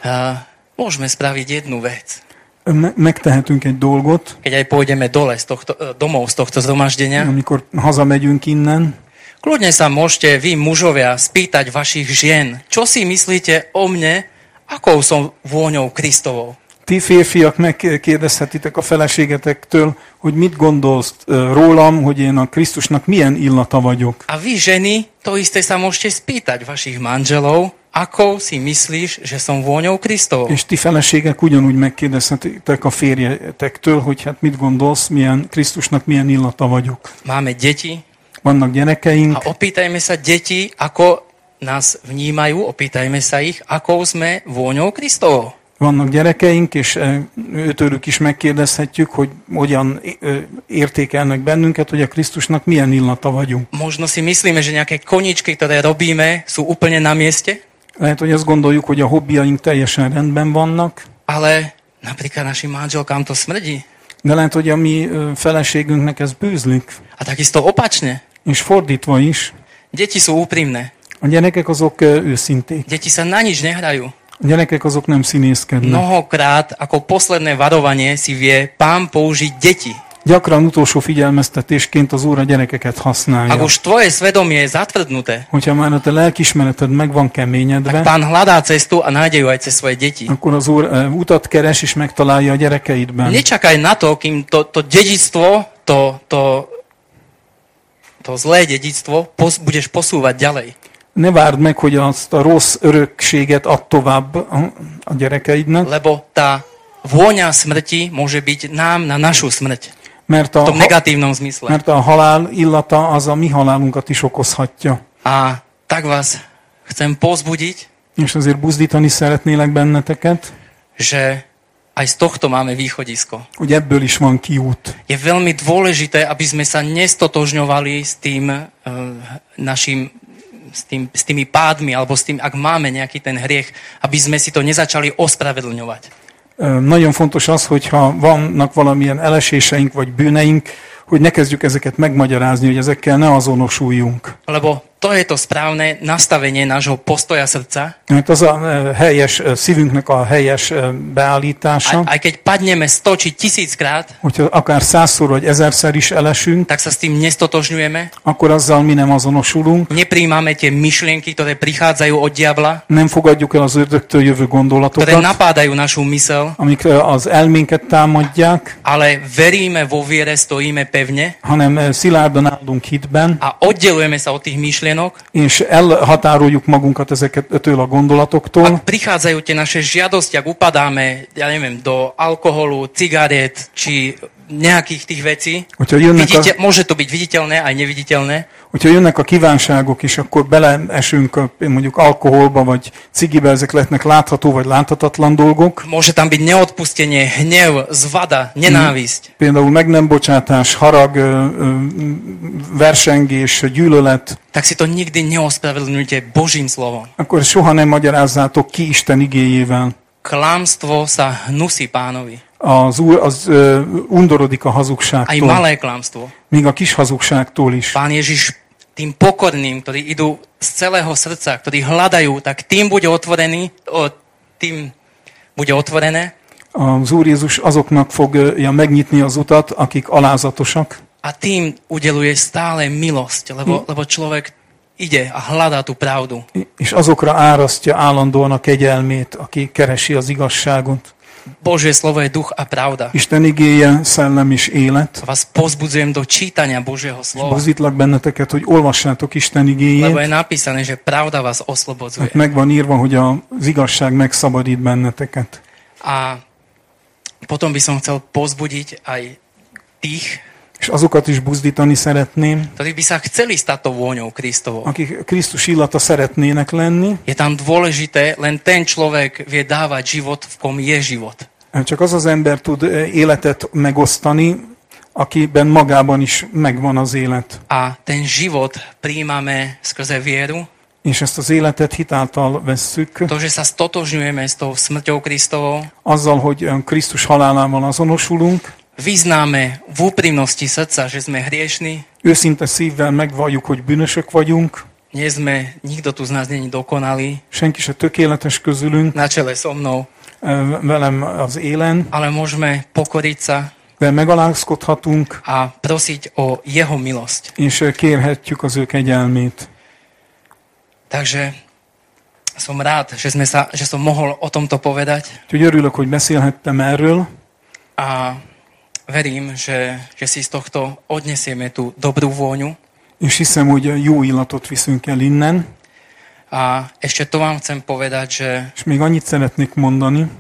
Môžeme spraviť jednu vec. Megtehetünk egy dolgot, Keď aj pôjdeme domov z tohto zhromaždenia, amikor hazamegyünk innen, kľudne sa môžete vy, mužovia, spýtať vašich žien, čo si myslíte o mne, akou som vôňou Kristovou. ti férfiak megkérdezhetitek a feleségetektől, hogy mit gondolsz rólam, hogy én a Krisztusnak milyen illata vagyok. A vy, ženy, to isté sa môžete spýtať vašich manželov, ako si myslíš, že som vôňou Kristovou. És ti feleségek ugyanúgy megkérdezhetitek a férjetektől, hogy hát mit gondolsz, milyen Krisztusnak milyen illata vagyok. Máme deti Vannak gyerekeink, a opýtajme sa deti, ako nás vnímajú, opýtajme sa ich, akou sme vôňou Kristovou. vannak gyerekeink, és őtőlük is megkérdezhetjük, hogy hogyan értékelnek bennünket, hogy a Krisztusnak milyen illata vagyunk. Možno si myslíme, že nejaké koničky, ktoré robíme, sú úplne na mieste, Lehet, hogy azt gondoljuk, hogy a hobbiaink teljesen rendben vannak, ale napríklad našim manželkám to smrdí. de lehet, hogy a mi feleségünknek ez bűzlik. A takisto opačne. És fordítva is, Deti sú úprimné. a gyerekek azok őszinték. Deti sa na nič nehrajú. A gyerekek azok nem színészkednek. Mnohokrát ako posledné varovanie si vie Pán použiť deti. Gyakran utolsó figyelmeztetésként az Úr a gyerekeket használja. Ak už tvoje svedomie je zatvrdnuté, Hogyha már a te lelkismereted meg van tak keményedve, Pán hľadá cestu a nájde ju aj cez svoje deti. akkor az Úr utat keres és megtalálja a gyerekeidben. Nečakaj na to, kým to dedičstvo, to zlé dedičstvo budeš posúvať ďalej. Ne várd meg, hogy azt a rossz örökséget add tovább a gyerekeidnek, Lebo tá vôňa smrti môže byť nám na našu smrť. mert V tom negatívnom zmysle. a halál illata az a mi halálunkat is okozhatja. A tak vás chcem povzbudiť, És azért buzdítani szeretnélek benneteket, že aj z tohto máme východisko. hogy ebből is van kiút. Je veľmi dôležité, aby sme sa nestotožňovali s tým s tými pádmi, alebo s tým, ak máme nejaký ten hriech, aby sme si to nezačali ospravedlňovať. Nagyon fontos az, hogyha vannak valamilyen eleséseink vagy bűneink, hogy ne kezdjük ezeket megmagyarázni, hogy ezekkel ne azonosuljunk. Lebo to je to správne nastavenie nášho postoja srdca. Mert az a helyes szívünknek a helyes beállítása, Aj keď padneme 100 či 1000 krát, hogyha akár 100-szor vagy 1000-szer is elesünk, tak sa s tým nestotožňujeme. akkor azzal mi nem azonosulunk, Nepríjmame tie myšlienky, ktoré prichádzajú od diabla, nem fogadjuk el az ördögtől jövő ktoré gondolatokat, napádajú našu mysel, amik az elménket támadják, ale veríme vo viere, stojíme pevne hanem szilárdan állunk hitben, a oddelujeme sa od tých myšlienok. és elhatároljuk magunkat ezektől a gondolatoktól. Ak prichádzajú tie naše žiadosti, ak upadáme, ja neviem, do alkoholu, cigaret, či nejakých tých vecí, môže to byť viditeľné aj neviditeľné, hogyha jönnek a kívánságok, és akkor beleesünk mondjuk alkoholba, vagy cigibe, ezek lehetnek látható, vagy láthatatlan dolgok. Môže tam byť neodpustenie, hnev, zvada, nenávisť. Például meg nem bocsátás, harag, versengés, gyűlölet. Tak si to nikdy neospravedlňujte Božím slovom. Akkor soha nem magyarázzátok ki Isten igéjével. Klamstvo sa hnusí Pánovi. Az Úr undorodik a Aj hazugságtól. malé klamstvo. Még a kis hazugságtól is. Pán Ježiš tým pokorným, ktorí idú z celého srdca, ktorí hľadajú, tak tým bude otvorené. Az Úr Jézus azoknak fogja megnyitni az utat, akik alázatosak. A tým udeluje stále milosť, lebo človek ide a hľadá tú pravdu. És azokra árasztja állandóan a kegyelmét, aki keresi az igazságot. Božie slovo je duch a pravda. Isten igéje, szellem és élet. Vás pozbudzujem do čítania Božieho És slova. buzdítlak benneteket, hogy olvassátok Isten Lebo igéjét, je napísané, že pravda vás oslobodzuje. mert meg van írva, hogy az igazság megszabadít benneteket. A potom by som chcel pozbudiť aj tých, És azokat is buzdítani szeretném, ktorí by sa chceli stať tou vôňou Kristovou. akik Krisztus illata szeretnének lenni, Je tam dôležité, len ten človek vie dávať život, v kom je život. csak az az ember tud életet megosztani, akiben magában is megvan az élet. A ten život prijímame skrze vieru, És ezt az életet hitáltal vesszük, to, že sa stotožňujeme s tou smrťou Kristovou, azzal, hogy Krisztus halálával azonosulunk, vyznáme v úprimnosti srdca, že sme hriešni, őszinte szívvel megvalljuk, hogy bűnösök vagyunk, nikto tu z nás není dokonalý, senki se tökéletes közülünk, na čele so mnou, velem az élen, ale môžeme pokoriť sa de megalázkodhatunk, a prosiť o jeho milosť. és kérhetjük az ő kegyelmét. Takže som rád, že som mohol o tomto povedať Úgyhogy örülök, hogy beszélhettem erről, a verím, že si z tohto odnesieme tú dobrú vôňu. és hiszem, hogy jó illatot viszünk el innen, A ešte to vám chcem povedať, že és még annyit szeretnék mondani,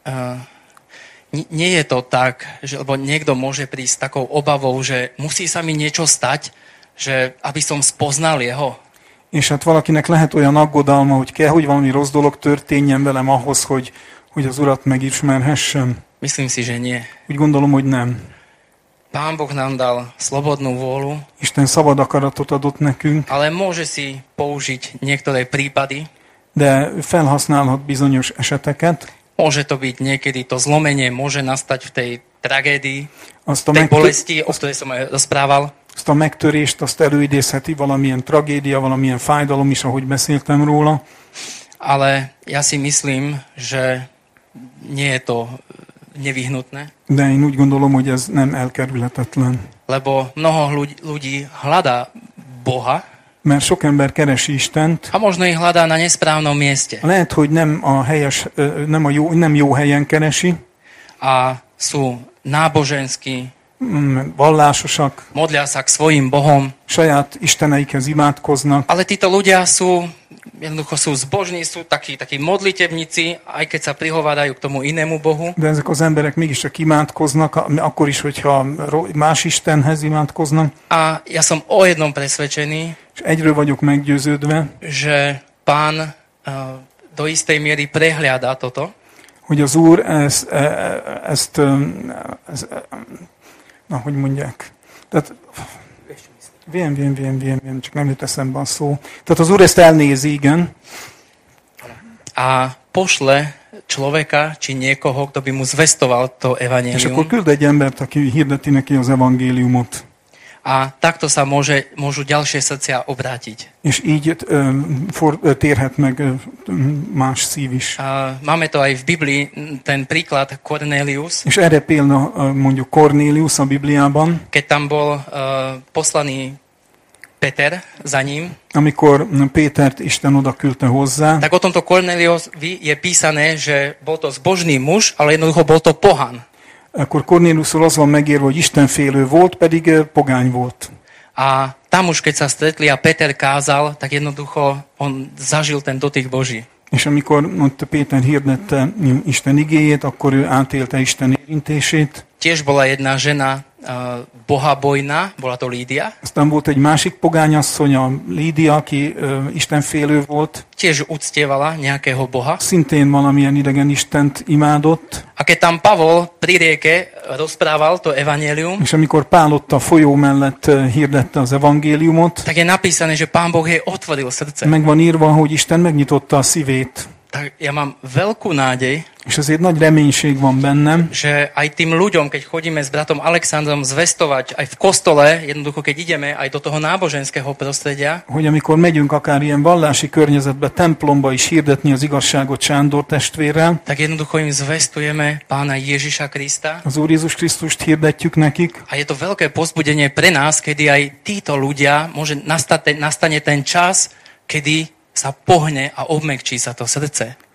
nie je to tak, lebo niekto môže prísť s takou obavou, že musí sa mi niečo stať, že aby som spoznal jeho. és hát valakinek lehet olyan aggodalma, hogy kell, hogy valami rossz dolog történjen velem ahhoz, hogy az Urat megismerhessem. Myslím si, že nie. Úgy gondolom, hogy nem. Pán Boh nám dal slobodnú vôľu, Isten szabad akaratot adott nekünk, ale môže si použiť niektoré prípady. de felhasználhat bizonyos eseteket. Môže to byť niekedy to zlomenie, môže nastať v tej tragédii, Azt a, tej bolesti, o ktorej som aj rozprával. azt a megtörést, azt előidézheti valamilyen tragédia, valamilyen fájdalom is, ahogy beszéltem róla. Ale ja si myslím, že nie je to nevyhnutné, De én úgy gondolom, hogy ez nem elkerülhetetlen. lebo mnoho ľudí hľadá Boha Mert sok ember keresi Istent, a možno ich hľadá na nesprávnom mieste. lehet, hogy nem jó helyen keresi, A sú náboženskí, vallásosak, modlia sa k svojim Bohom, saját isteneikhez imádkoznak, ale títo ľudia jednoducho sú zbožní, sú takí modlitebníci, aj keď sa prihovádajú k tomu inému Bohu. de ezek az emberek mégiscsak imádkoznak, akkor is, hogyha más Istenhez imádkoznak. A ja som o jednom presvedčený, És egyről vagyok meggyőződve, že Pán do istej miery prehliada toto, hogy az Úr hogy mondják? Tehát, viem, csak nem jut eszembe a szó. Tehát az Úr ezt elnézi, igen, a pošle človeka či niekoho, kto by mu zvestoval to és akkor evanjelium. küld egy embert, aki hirdeti neki az evangéliumot. A takto sa môžu ďalšie srdcia obrátiť. És így térhet meg más szív is. Máme to aj v Biblii, ten príklad Cornelius, És erre példa mondjuk Cornélius a Bibliában, keď tam bol poslaný Peter za ním, amikor Pétert Isten oda küldte hozzá, tak o tomto Corneliovi je písané, že bol to zbožný muž, ale jednoducho bol to pohan. akkor Cornéliusról az van megírva, hogy istenfélő volt, pedig pogány volt. A tam už, keď sa stretli a Peter kázal, tak jednoducho on zažil ten dotyk Boží. És amikor ott Péter hirdette Isten igéjét, akkor ő átélte Isten érintését. Tiež bola jedna žena bohabojná, bola to Lídia. Aztán volt egy másik pogányasszony, a Lídia, aki istenfélő volt. Tiež uctievala nejakého boha. Szintén valamilyen idegen istent imádott. A keď tam Pavol pri rieke rozprával to evanjelium, És amikor Pál ott a folyó mellett hirdette az evangéliumot, tak je napísané, že Pán Boh jej otvoril srdce. meg van írva, hogy Isten megnyitotta a szívét. Tak ja mám veľkú nádej, És ezért nagy reménység van bennem, že aj tým ľuďom, keď chodíme s bratom Alexandrom zvestovať, aj v kostole, jednoducho keď ideme aj do toho náboženského prostredia, hogy amikor megyünk akár ilyen vallási környezetbe, templomba is hirdetni az igazságot Sándor testvérrel, tak jednoducho im zvestujeme Pána Ježiša Krista. az Úr Jézus Krisztust hirdetjük nekik, A je to veľké povzbudenie pre nás, kedy aj títo ľudia, nastane ten čas, kedy sa pohne a obmekčí sa to srdce.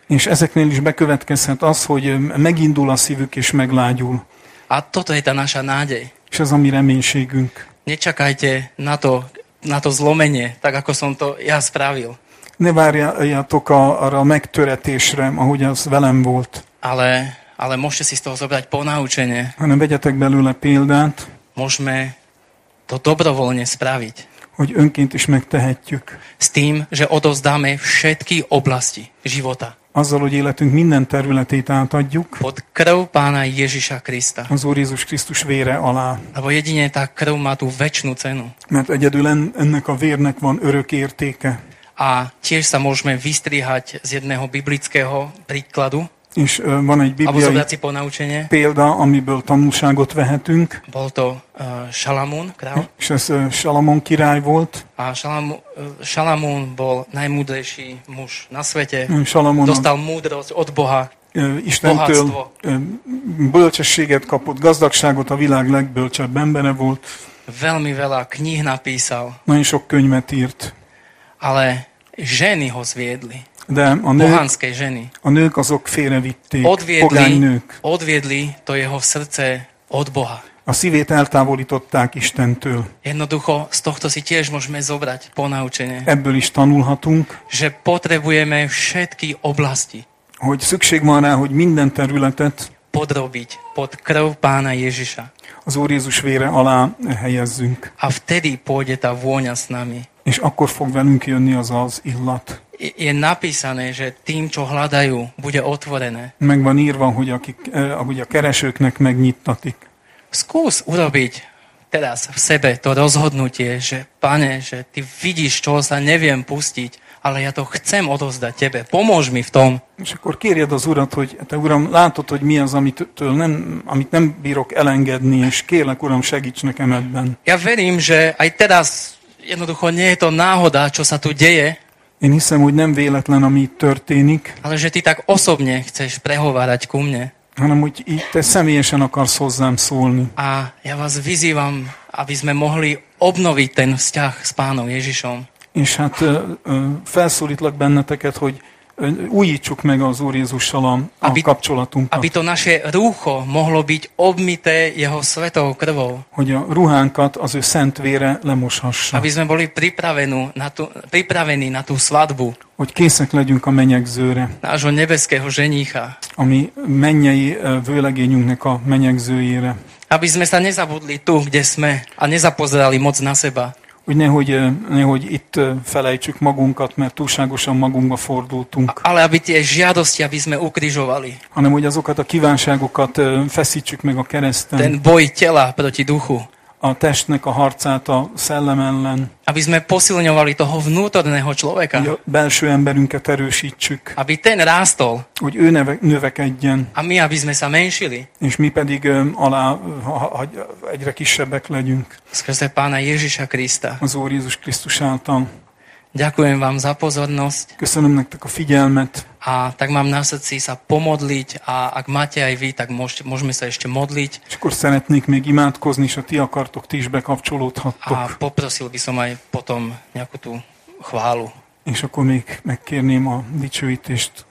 És ezeknél is bekövetkezhet az, hogy megindul a szívük és meglágyul. A toto je tá naša nádej. És ez a mi reménységünk. Nečakajte na to zlomenie, tak ako som to ja spravil. Ne várjátok arra a megtöretésre, ahogy az velem volt, Ale môžete si z toho zobrať ponaučenie. hanem vegyetek belőle példát, Môžeme to dobrovoľne spraviť. hogy önként is megtehetjük. S tým, že odovzdáme všetky oblasti života. Azzal, hogy életünk minden területét átadjuk Pod krv Pána Ježiša Krista. az Úr Jézus Krisztus vére alá. Lebo jedine tá krv má tú večnú cenu. Mert egyedül ennek a vérnek van örök értéke. A tiež sa môžeme vystrihať z jedného biblického príkladu, És van egy alebo bibliai zobrať si ponaučenie. példa, amiből tanulságot vehetünk, Bol to Šalamún, král. és ez Salamon király volt. A Šalamún bol najmúdrejší muž na svete. Salamon Dostal múdrosť od Boha. Istentől bölcsességet kapott, gazdagságot, a világ legbölcsebb embere volt. Veľmi veľa kníh napísal, Nagyon sok könyvet írt. ale ženy ho zviedli. De Pohanské ženy. a nők azok félrevitték, pogány nők. Odviedli to jeho srdce od Boha. A szívét eltávolították Istentől. Jednoducho z tohto si tiež môžeme zobrať ponaučenie, Ebből is tanulhatunk, že potrebujeme všetky oblasti hogy szükség van rá, hogy minden területet podrobiť pod krv Pána Ježiša. az Úr Jézus vére alá helyezzünk. A vtedy pôjde tá vôňa s nami. És akkor fog velünk jönni az az illat. Je napísané, že tým, čo hľadajú, bude otvorené. Meg van írva, hogy ahogy a keresőknek megnyittatik. Skús urobiť teraz v sebe to rozhodnutie, že Pane, že Ty vidíš, čoho sa neviem pustiť, ale ja to chcem odovzdať Tebe. Pomôž mi v tom. És akkor kérjed az Urat, hogy te Uram, látod, hogy mi az, amit nem bírok elengedni, és kérlek, Uram, segíts nekem ebben. Ja verím, že aj teraz jednoducho nie je to náhoda, čo sa tu deje, Én hiszem, hogy nem véletlen, ami itt történik, ale že Ty tak osobne chceš prehovárať ku mne. hanem hogy így te személyesen akarsz hozzám szólni. A ja vás vyzývam, aby sme mohli obnoviť ten vzťah s Pánom Ježišom. És hát felszólítlak benneteket, hogy újítsuk meg az Úr Jézussal a kapcsolatunkat. Aby to naše rúcho mohlo byť obmité jeho svetou krvou. Hogy a ruhánkat az ő szent vére lemoshassa. Aby sme boli pripravení na tú svadbu. Hogy készek legyünk a menyegzőre. Nášho nebeského ženícha. Ami mennyei vőlegényünknek a menyegzőjére. Aby sme sa nezabudli tu, kde sme a nezapozerali moc na seba. Hogy nehogy itt felejtsük magunkat, mert túlságosan magunkba fordultunk. Ale aby tie žiadosti, aby sme ukrižovali. Hanem hogy azokat a kívánságokat feszítsük meg a kereszten. Ten boj tela proti duchu. A testnek a harcát a szellem ellen. Aby sme posilňovali toho vnútorného človeka. Hogy a belső emberünket erősítsük. Aby ten rástol. Hogy ő növekedjen. A my, aby sme sa menšili. És mi pedig alá egyre kisebbek legyünk. Skrze Pána Ježiša Krista. Az Úr Jézus Krisztus által. Ďakujem vám za pozornosť. Köszönöm nektek a figyelmet. A tak mám na srdci sa pomodliť a ak máte aj vy, tak môžeme sa ešte modliť. És akkor szeretnék még imádkozni, és ha ti akartok, ti is bekapcsolódhattok. A poprosil by som aj potom nejakú tú chválu. És akkor még megkérném a dicsőítést.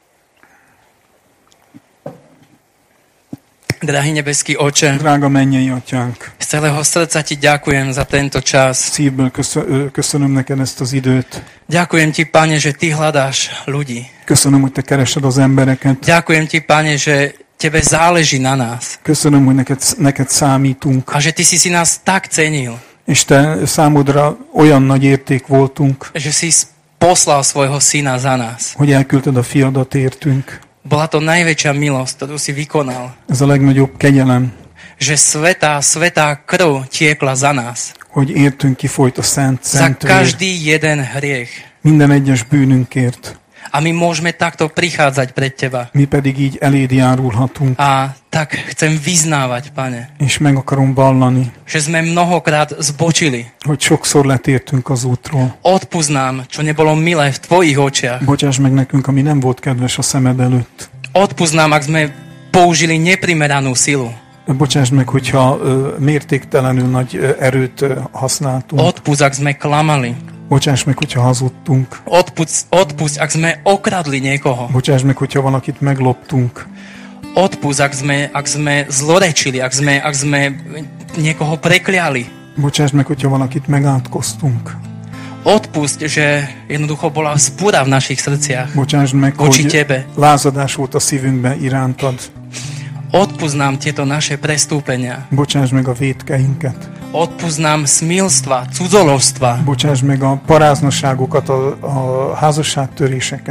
Drahý nebeský Oče, drága mennyei atyánk, z celého srdca ti ďakujem za tento čas. Szívből köszönöm neked ezt az időt. Ďakujem ti, Pane, že ty hľadáš ľudí. Köszönöm, hogy te keresed az embereket. Ďakujem ti, Pane, že tebe záleží na nás. Köszönöm, hogy neked számítunk. A že ty si nás tak cenil. És te számodra olyan nagy érték voltunk. Že si poslal svojho syna za nás. Hogy elküldted a fiadat értünk. Bola to najväčšia milosť, ktorú si vykonal. Ez a legnagyobb kegyelem. Že svätá krv tiekla za nás. Hogy értünk kifolyt a szent Za každý jeden hriech. Minden egyes bűnünkért. A my môžeme takto prichádzať pred teba. Mi pedig így eléd járulhatunk. A tak chcem vyznávať, Pane. És meg akarom vallani. Že sme mnohokrát zbočili. Hogy sokszor letértünk az útról. Odpusť nám, čo nebolo milé v tvojich očiach. Bocsáss meg nekünk, ami nem volt kedves a szemed előtt. Odpusť nám, ak sme použili neprimeranú silu. Bocsáss meg, hogyha mértéktelenül nagy erőt használtunk. Odpusť, ak sme klamali. Bocsáss meg, hogyha hazudtunk. Odpusť, ak sme okradli niekoho. Bocsáss meg, hogyha valakit megloptunk. Odpusť, ak sme zlorečili, ak sme niekoho prekliali. Bocsáss meg, hogyha valakit megátkoztunk. Odpusť, že jednoducho bola vzbúra v našich srdciach Bocsáss meg, voči hogy Tebe. lázadás volt a szívünkbe irántad. Odpusť nám tieto naše prestúpenia. Bocsáss meg a vétkeinket. Odpusť nám smilstva, cudzoložstva. Bocsáss meg a paráznosságokat, a házasságtöréseket.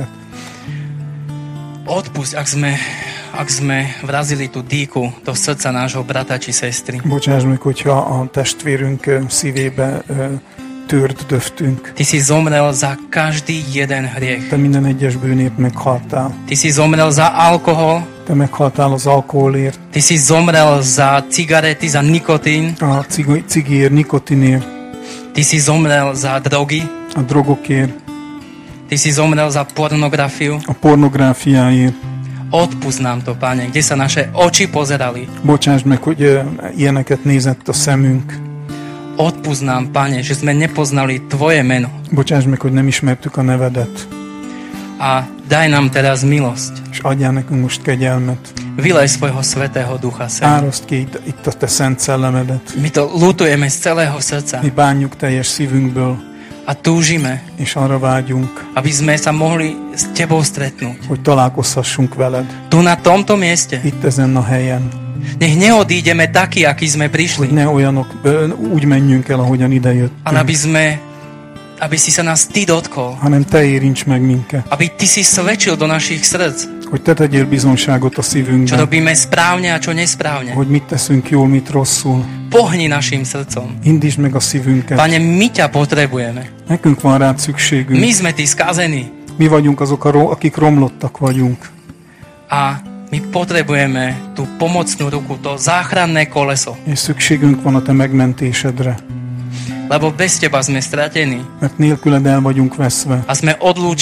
Odpusť, ak sme vrazili tú dýku do srdca nášho brata či sestry. Bocsáss meg, hogyha a testvérünk szívébe tört döftünk. Ty si zomrel za každý jeden hriech. Te minden egyes bűnért meghaltál. Ty si zomrel za alkohol. Te meghaltál az alkoholért. Ty si zomrel za cigarety, za nikotín. A cigiért, nikotinért. Ty si zomrel za drogy. A drogokért. Ty si zomrel za pornografiu. A pornográfiáért. Odpusť nám to, Pane, kde sa naše oči pozerali. Bocsáss meg, hogy ilyeneket nézett a szemünk. Odpusť nám, Pane, že sme nepoznali Tvoje meno. Bocsáss meg, hogy nem ismertük a nevedet. A daj nám teraz milosť. És adjál nekünk most kegyelmet. Vylej svojho Svätého Ducha sem. Árasd ki itt a te szent szellemedet. My to lutujeme z celého srdca Mi bánjuk teljes szívünkből, a túžime, és arra vágyunk, aby sme sa mohli s Tebou stretnúť. hogy találkozhassunk veled. Tu na tomto mieste. Itt ezen a helyen. Nech neodídeme takí, akí sme Hogy prišli, ne olyanok, úgy menjünk el, ahogyan idejöttünk, ale aby si sa nás Ty dotkol. hanem te érints meg minket. Aby Ty si svedčil do našich srdc, Hogy te tegyél bizonságot a čo szívünkben. robíme správne a čo nesprávne. Hogy mit teszünk jól, mit rosszul. Pohni našim srdcom. Indítsd meg a szívünket. Pane, my ťa potrebujeme. Nekünk van rád szükségünk. My sme tí skazení. Mi vagyunk azok, akik romlottak vagyunk. A my potrebujeme tú pomocnú ruku, to záchranné koleso. És szükségünk van a te megmentésedre. Lebo bez Teba sme stratení. Mert nélküled el vagyunk veszve. A sme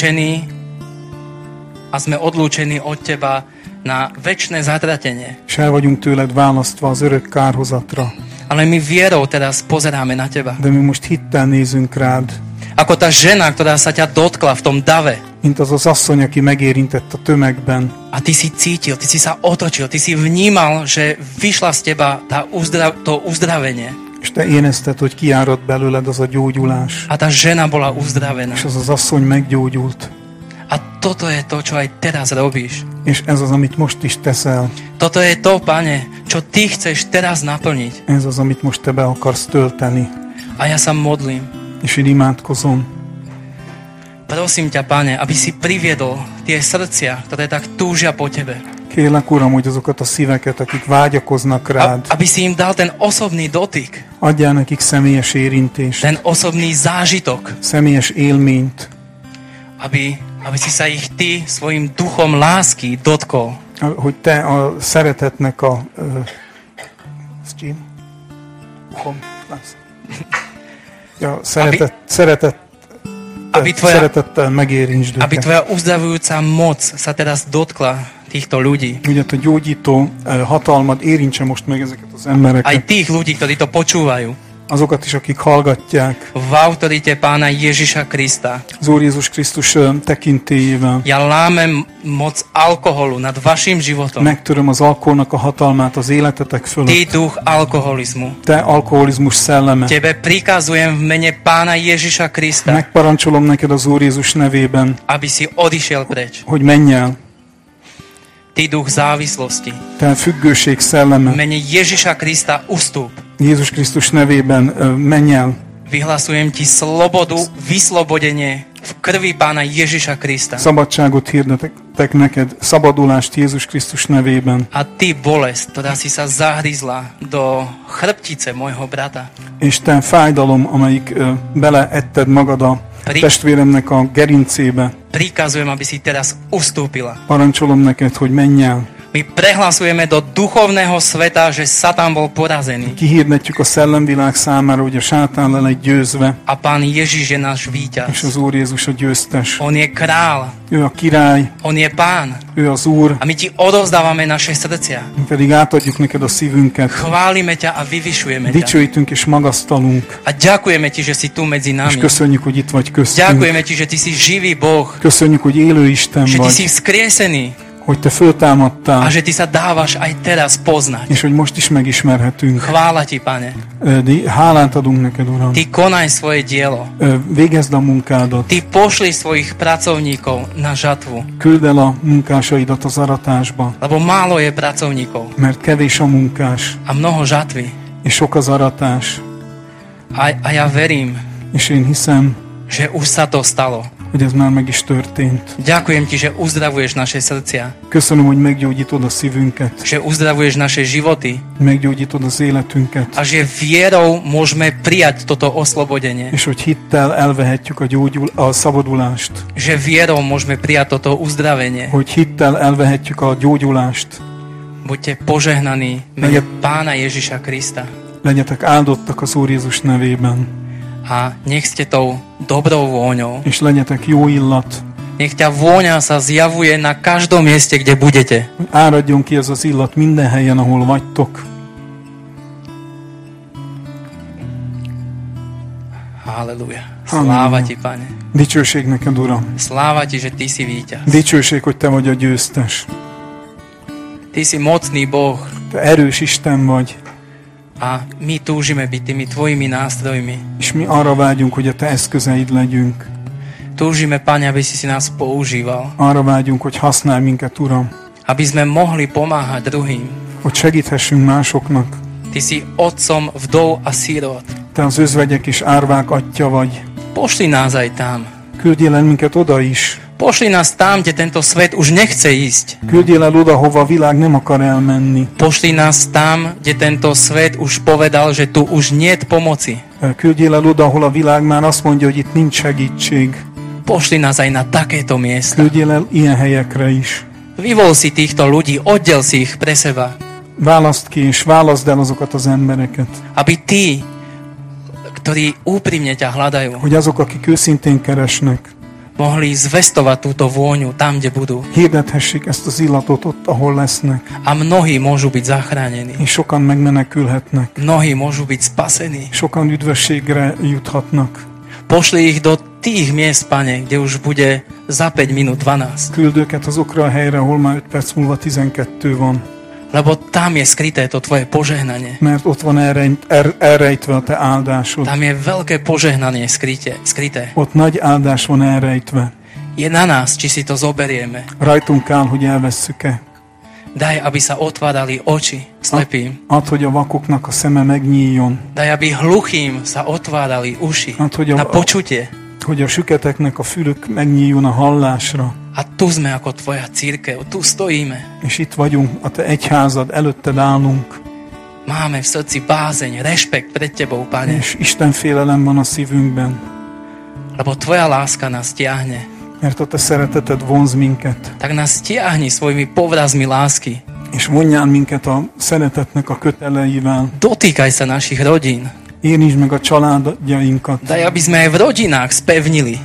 odlúčení od Teba na večné zatratenie. És el vagyunk tőled választva az örök kárhozatra. Ale my vierou teraz pozeráme na Teba. De mi most hittel nézünk rád. Ako tá žena, ktorá sa ťa dotkla v tom dave. Mint az az asszony, aki megérintett a tömegben. A ty si cítil, ty si sa otočil, ty si vnímal, že vyšla z teba to uzdravenie. És te érezted, hogy kiárad belőled az a gyógyulás. A tá žena bola uzdravená. És az az asszony meggyógyult. A toto je to, čo aj teraz robíš. És ez az, amit most is teszel. Toto je to, Pane, čo Ty chceš teraz naplniť. Ez az, amit most te be akarsz tölteni. A ja sa modlím. És én imádkozom. Prosím ťa, Pane, aby si priviedol tie srdcia, ktoré tak túžia po Tebe. Kérlek, Uram, hogy azokat a szíveket, akik vágyakoznak rád, Aby si im dal ten osobný dotyk, adjál nekik személyes érintést, ten osobný zážitok, személyes élményt, aby si sa ich Ty svojim duchom lásky dotkol. hogy te a szeretetnek szeretettel megérintsd Aby őket. Tvoja uzdravujúca moc sa teraz dotkla týchto ľudí. Hogy a gyógyító hatalmad érintse most meg ezeket az Aj embereket, tých ľudí, ktorí to počúvajú. azokat is, akik hallgatják V autorite Pána Ježiša Krista. az Úr Jézus Krisztus tekintélyével. Ja lámem moc alkoholu nad vašim životom. Megtöröm az alkoholnak a hatalmát az életetek Ty fölött. duch alkoholizmu. Te alkoholizmus szelleme. Tebe prikazujem v mene Pána Ježiša Krista, Megparancsolom neked az Úr Jézus nevében, aby si odišiel preč. hogy menj el. Ty duch závislosti. Te függőség V szelleme. mene Ježiša Krista ustúp. Jézus Krisztus nevében menj el. Vyhlasujem ti slobodu, vyslobodenie v krvi Pána Ježiša Krista. Szabadságot hirdetek neked, szabadulást Jézus Krisztus nevében. A ty bolesť, ktorá si sa zahryzla do chrbtice môjho brata. És te fájdalom, amelyik beleetted magad a testvéremnek a gerincébe. Prikazujem, aby si teraz ustúpila. Parancsolom neked, hogy menj el. My prehlasujeme do duchovného sveta, že Satan bol porazený. Kihirdetjük a szellemvilág számára, hogy a sátán le lett győzve, A Pán Ježiš je náš és víťaz. az Úr Jézus a győztes. On je král, Ő a király, on je Pán. ő az Úr, A my ti odovzdávame naše srdcia. mi pedig átadjuk neked a szívünket. Chválime ťa a vyvyšujeme ťa. Dicsőítünk és magasztalunk, A ďakujeme ti, že si tu medzi és nami. köszönjük, hogy itt vagy köztünk. Ďakujeme ti, že ty si živý Boh, Köszönjük, hogy élő Isten že ty si vagy, vzkriesený hogy te a föltámadtál, že ty sa dávaš aj teraz poznať. és hogy most is megismerhetünk. Chvála ti, Pane. Hálát adunk neked, Uram. Ty konaj svoje dielo. Végezd a munkádat. Ty pošli svojich pracovníkov na žatvu, Küld el a munkásaidat az aratásba, lebo málo je pracovníkov mert kevés a munkás, a mnoho žatvy. és sok az aratás. A ja verím, És én hiszem, že už sa to stalo. hogy ez már meg is történt. Ďakujem ti, že uzdravuješ naše srdcia, Köszönöm, hogy meggyógyítod a szívünket, že uzdravuješ naše životy meggyógyítod az életünket, a že vierou môžeme prijať toto oslobodenie. és hogy hittel elvehetjük a szabadulást, Že vierou môžeme prijať toto uzdravenie. hogy hittel elvehetjük a gyógyulást. Buďte požehnaní mene Pána Ježiša Krista. Legyetek áldottak az Úr Jézus nevében, A nech ste tou dobrou vôňou. és legyetek jó illat, Nech ťa vôňa sa zjavuje na každom mieste, kde budete. hogy áradjon ki ez az illat minden helyen, ahol vagytok. Halleluja. Sláva ti, Pane. Dicsőség neked, Uram. Sláva ti, že ty si víťaz. Dicsőség, hogy te vagy a győztes. Ty si mocný Boh Te erős Isten vagy, a my túžime byť tými tvojimi nástrojmi. és mi arra vágyunk, hogy a te eszközeid legyünk. Túžime, Pane, aby si nás používal. Arra vágyunk, hogy használj minket, Uram, Aby sme mohli pomáhať druhým. hogy segíthessünk másoknak. Ty si otcom vdov a sírot. Te az özvegyek és árvák atya vagy. Pošli nás aj tam. Küldjél el minket oda is. Pošli nás tam, kde tento svet už nechce ísť. Küldjél el oda, hova a világ nem akar elmenni. Pošli nás tam, kde tento svet už povedal, že tu už niet pomoci. Küldjél el oda, ahol a világ már azt mondja, hogy itt nincs segítség. Pošli nás aj na takéto miesta. Küldjél el ilyen helyekre is. Vyvol si týchto ľudí, oddel si ich pre seba. Választ ki, és válaszd el azokat az embereket. Aby tí, ktorí úprimne ťa hľadajú, Hogy azok, akik őszintén keresnek, mohli zvestovať túto vôňu tam, kde budú. hirdethessék ezt az illatot ott, ahol lesznek. A mnohí môžu byť zachránení. És sokan megmenekülhetnek. Mnohí môžu byť spasení. Sokan üdvösségre juthatnak. Pošli ich do tých miest, Pane, kde už bude za 5 minút 12. Küld őket azokra a helyre, ahol már 5 perc múlva 12 van. Lebo tam je skryté to tvoje požehnanie. Mert ott van elrejtve a te áldásod. Tam je veľké požehnanie skryté. Ott nagy áldás van elrejtve. Je na nás, či si to zoberieme. Rajtunk áll, hogy elvesszük-e. Daj, aby sa otvárali oči slepým. Add, hogy a vakoknak a szeme megnyíljon. Daj, aby hluchým sa otvárali uši Add, hogy na počutie. hogy a süketeknek a fülük megnyíljon a hallásra. A tu sme ako tvoja církev, tu stojíme. És itt vagyunk, a te egyházad, előtted állunk. Máme v srdci bázeň, rešpekt pred tebou, Pane. És Isten félelem van a szívünkben. Lebo tvoja láska nás tiahne. Mert a te szereteted vonz minket. Tak nás tiahni svojimi povrazmi lásky. És vonjál minket a szeretetnek a köteleivel. Dotýkaj sa našich rodín. Érintsd meg a családjainkat. Daj, aby sme aj v rodinách spevnili.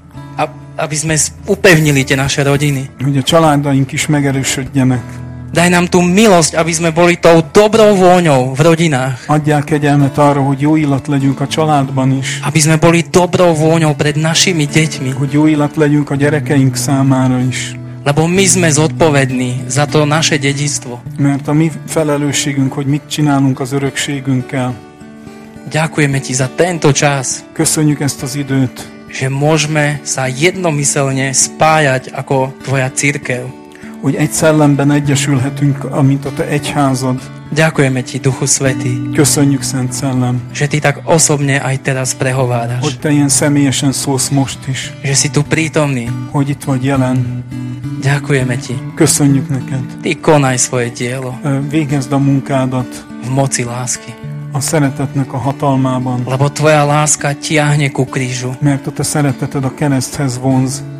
Aby sme upevnili tie naše rodiny. Hogy a családaink is megerősödjenek. Daj nám tú milosť, aby sme boli tou dobrou vôňou v rodinách. Adjál kegyelmet arra, hogy jó illat legyünk a családban is. Aby sme boli dobrou vôňou pred našimi deťmi. Hogy jó illat legyünk a gyerekeink számára is. Lebo my sme zodpovední za to naše dedičstvo. Mert a mi felelősségünk, hogy mit csinálunk az örökségünkkel. Ďakujeme ti za tento čas, Köszönjük ezt az időt, že môžeme sa jednomyselne spájať ako tvoja cirkev. hogy egy szellemben egyesülhetünk, amint a te egyházad. Ďakujeme ti, Duchu Svätý, Köszönjük, Szent Szellem, že ty tak osobne aj teraz prehováraš. hogy te ilyen személyesen szólsz most is, Že si tu prítomný. hogy itt vagy jelen. Ďakujeme ti. Köszönjük neked. Ty konaj svoje dielo Végezd a munkádat v moci lásky. a szeretetnek a hatalmában, Lebo tvoja láska tiahne ku krížu. mert a te szereteted a kereszthez vonz.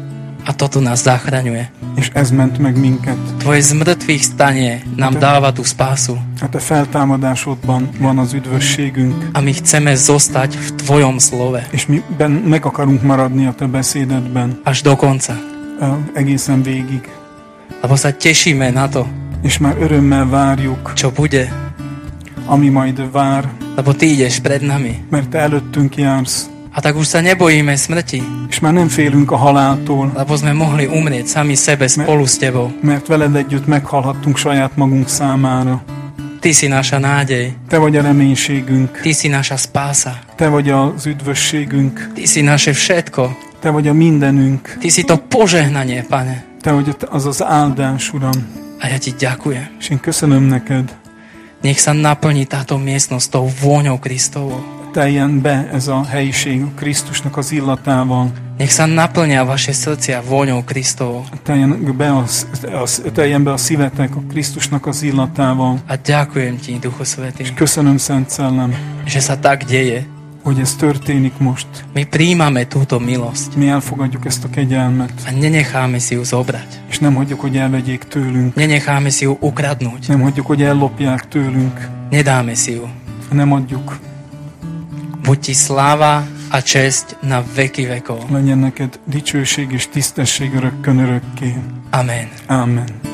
A toto nás zachraňuje. És ez ment meg minket. Tvoje zmrtvých stanie nám dáva tú spásu. A te feltámadásodban van az üdvösségünk. A my chceme zostať v tvojom slove. És mi meg akarunk maradni a te beszédedben. Až do konca. Egészen végig. Lebo sa tešíme na to, És már örömmel várjuk, čo bude. ami majd vár. Lebo ty ideš pred nami. Mert te előttünk jársz. A tak už sa nebojíme smrti. És már nem félünk a haláltól. Lebo sme mohli umrieť sami sebe spolu s tebou. Mert veled együtt meghalhattunk saját magunk számára. Ty si naša nádej. Te vagy a reménységünk. Ty si naša spása. Te vagy az üdvösségünk. Ty si naše všetko. Te vagy a mindenünk. Ty si to požehnanie, Pane. Te vagy az áldás, Uram. A ja ti ďakujem. És én köszönöm neked. Nech sa naplní táto miestnosť tou vôňou Kristovou. Teljen be ez a helyiség Krisztusnak az illatával. Nech sa naplňa vaše srdcia vôňou Kristovou. Teljen be a szívetek a Krisztusnak az illatával. A ďakujem ti, Duchu Svätý, És köszönöm, Szent Szellem, že sa tak deje. hogy ez történik most. My príjmame túto milosť Mi elfogadjuk ezt a kegyelmet. a nenecháme si ju zobrať. És nem hagyjuk, hogy elvegyék tőlünk. Nenecháme si ju ukradnúť. Nem hagyjuk, hogy ellopják tőlünk. Nedáme si ju. Nem adjuk. Buď ti sláva a česť na veky vekov. Legyen neked dicsőség és tisztesség örökkön örökké. Amen. Amen.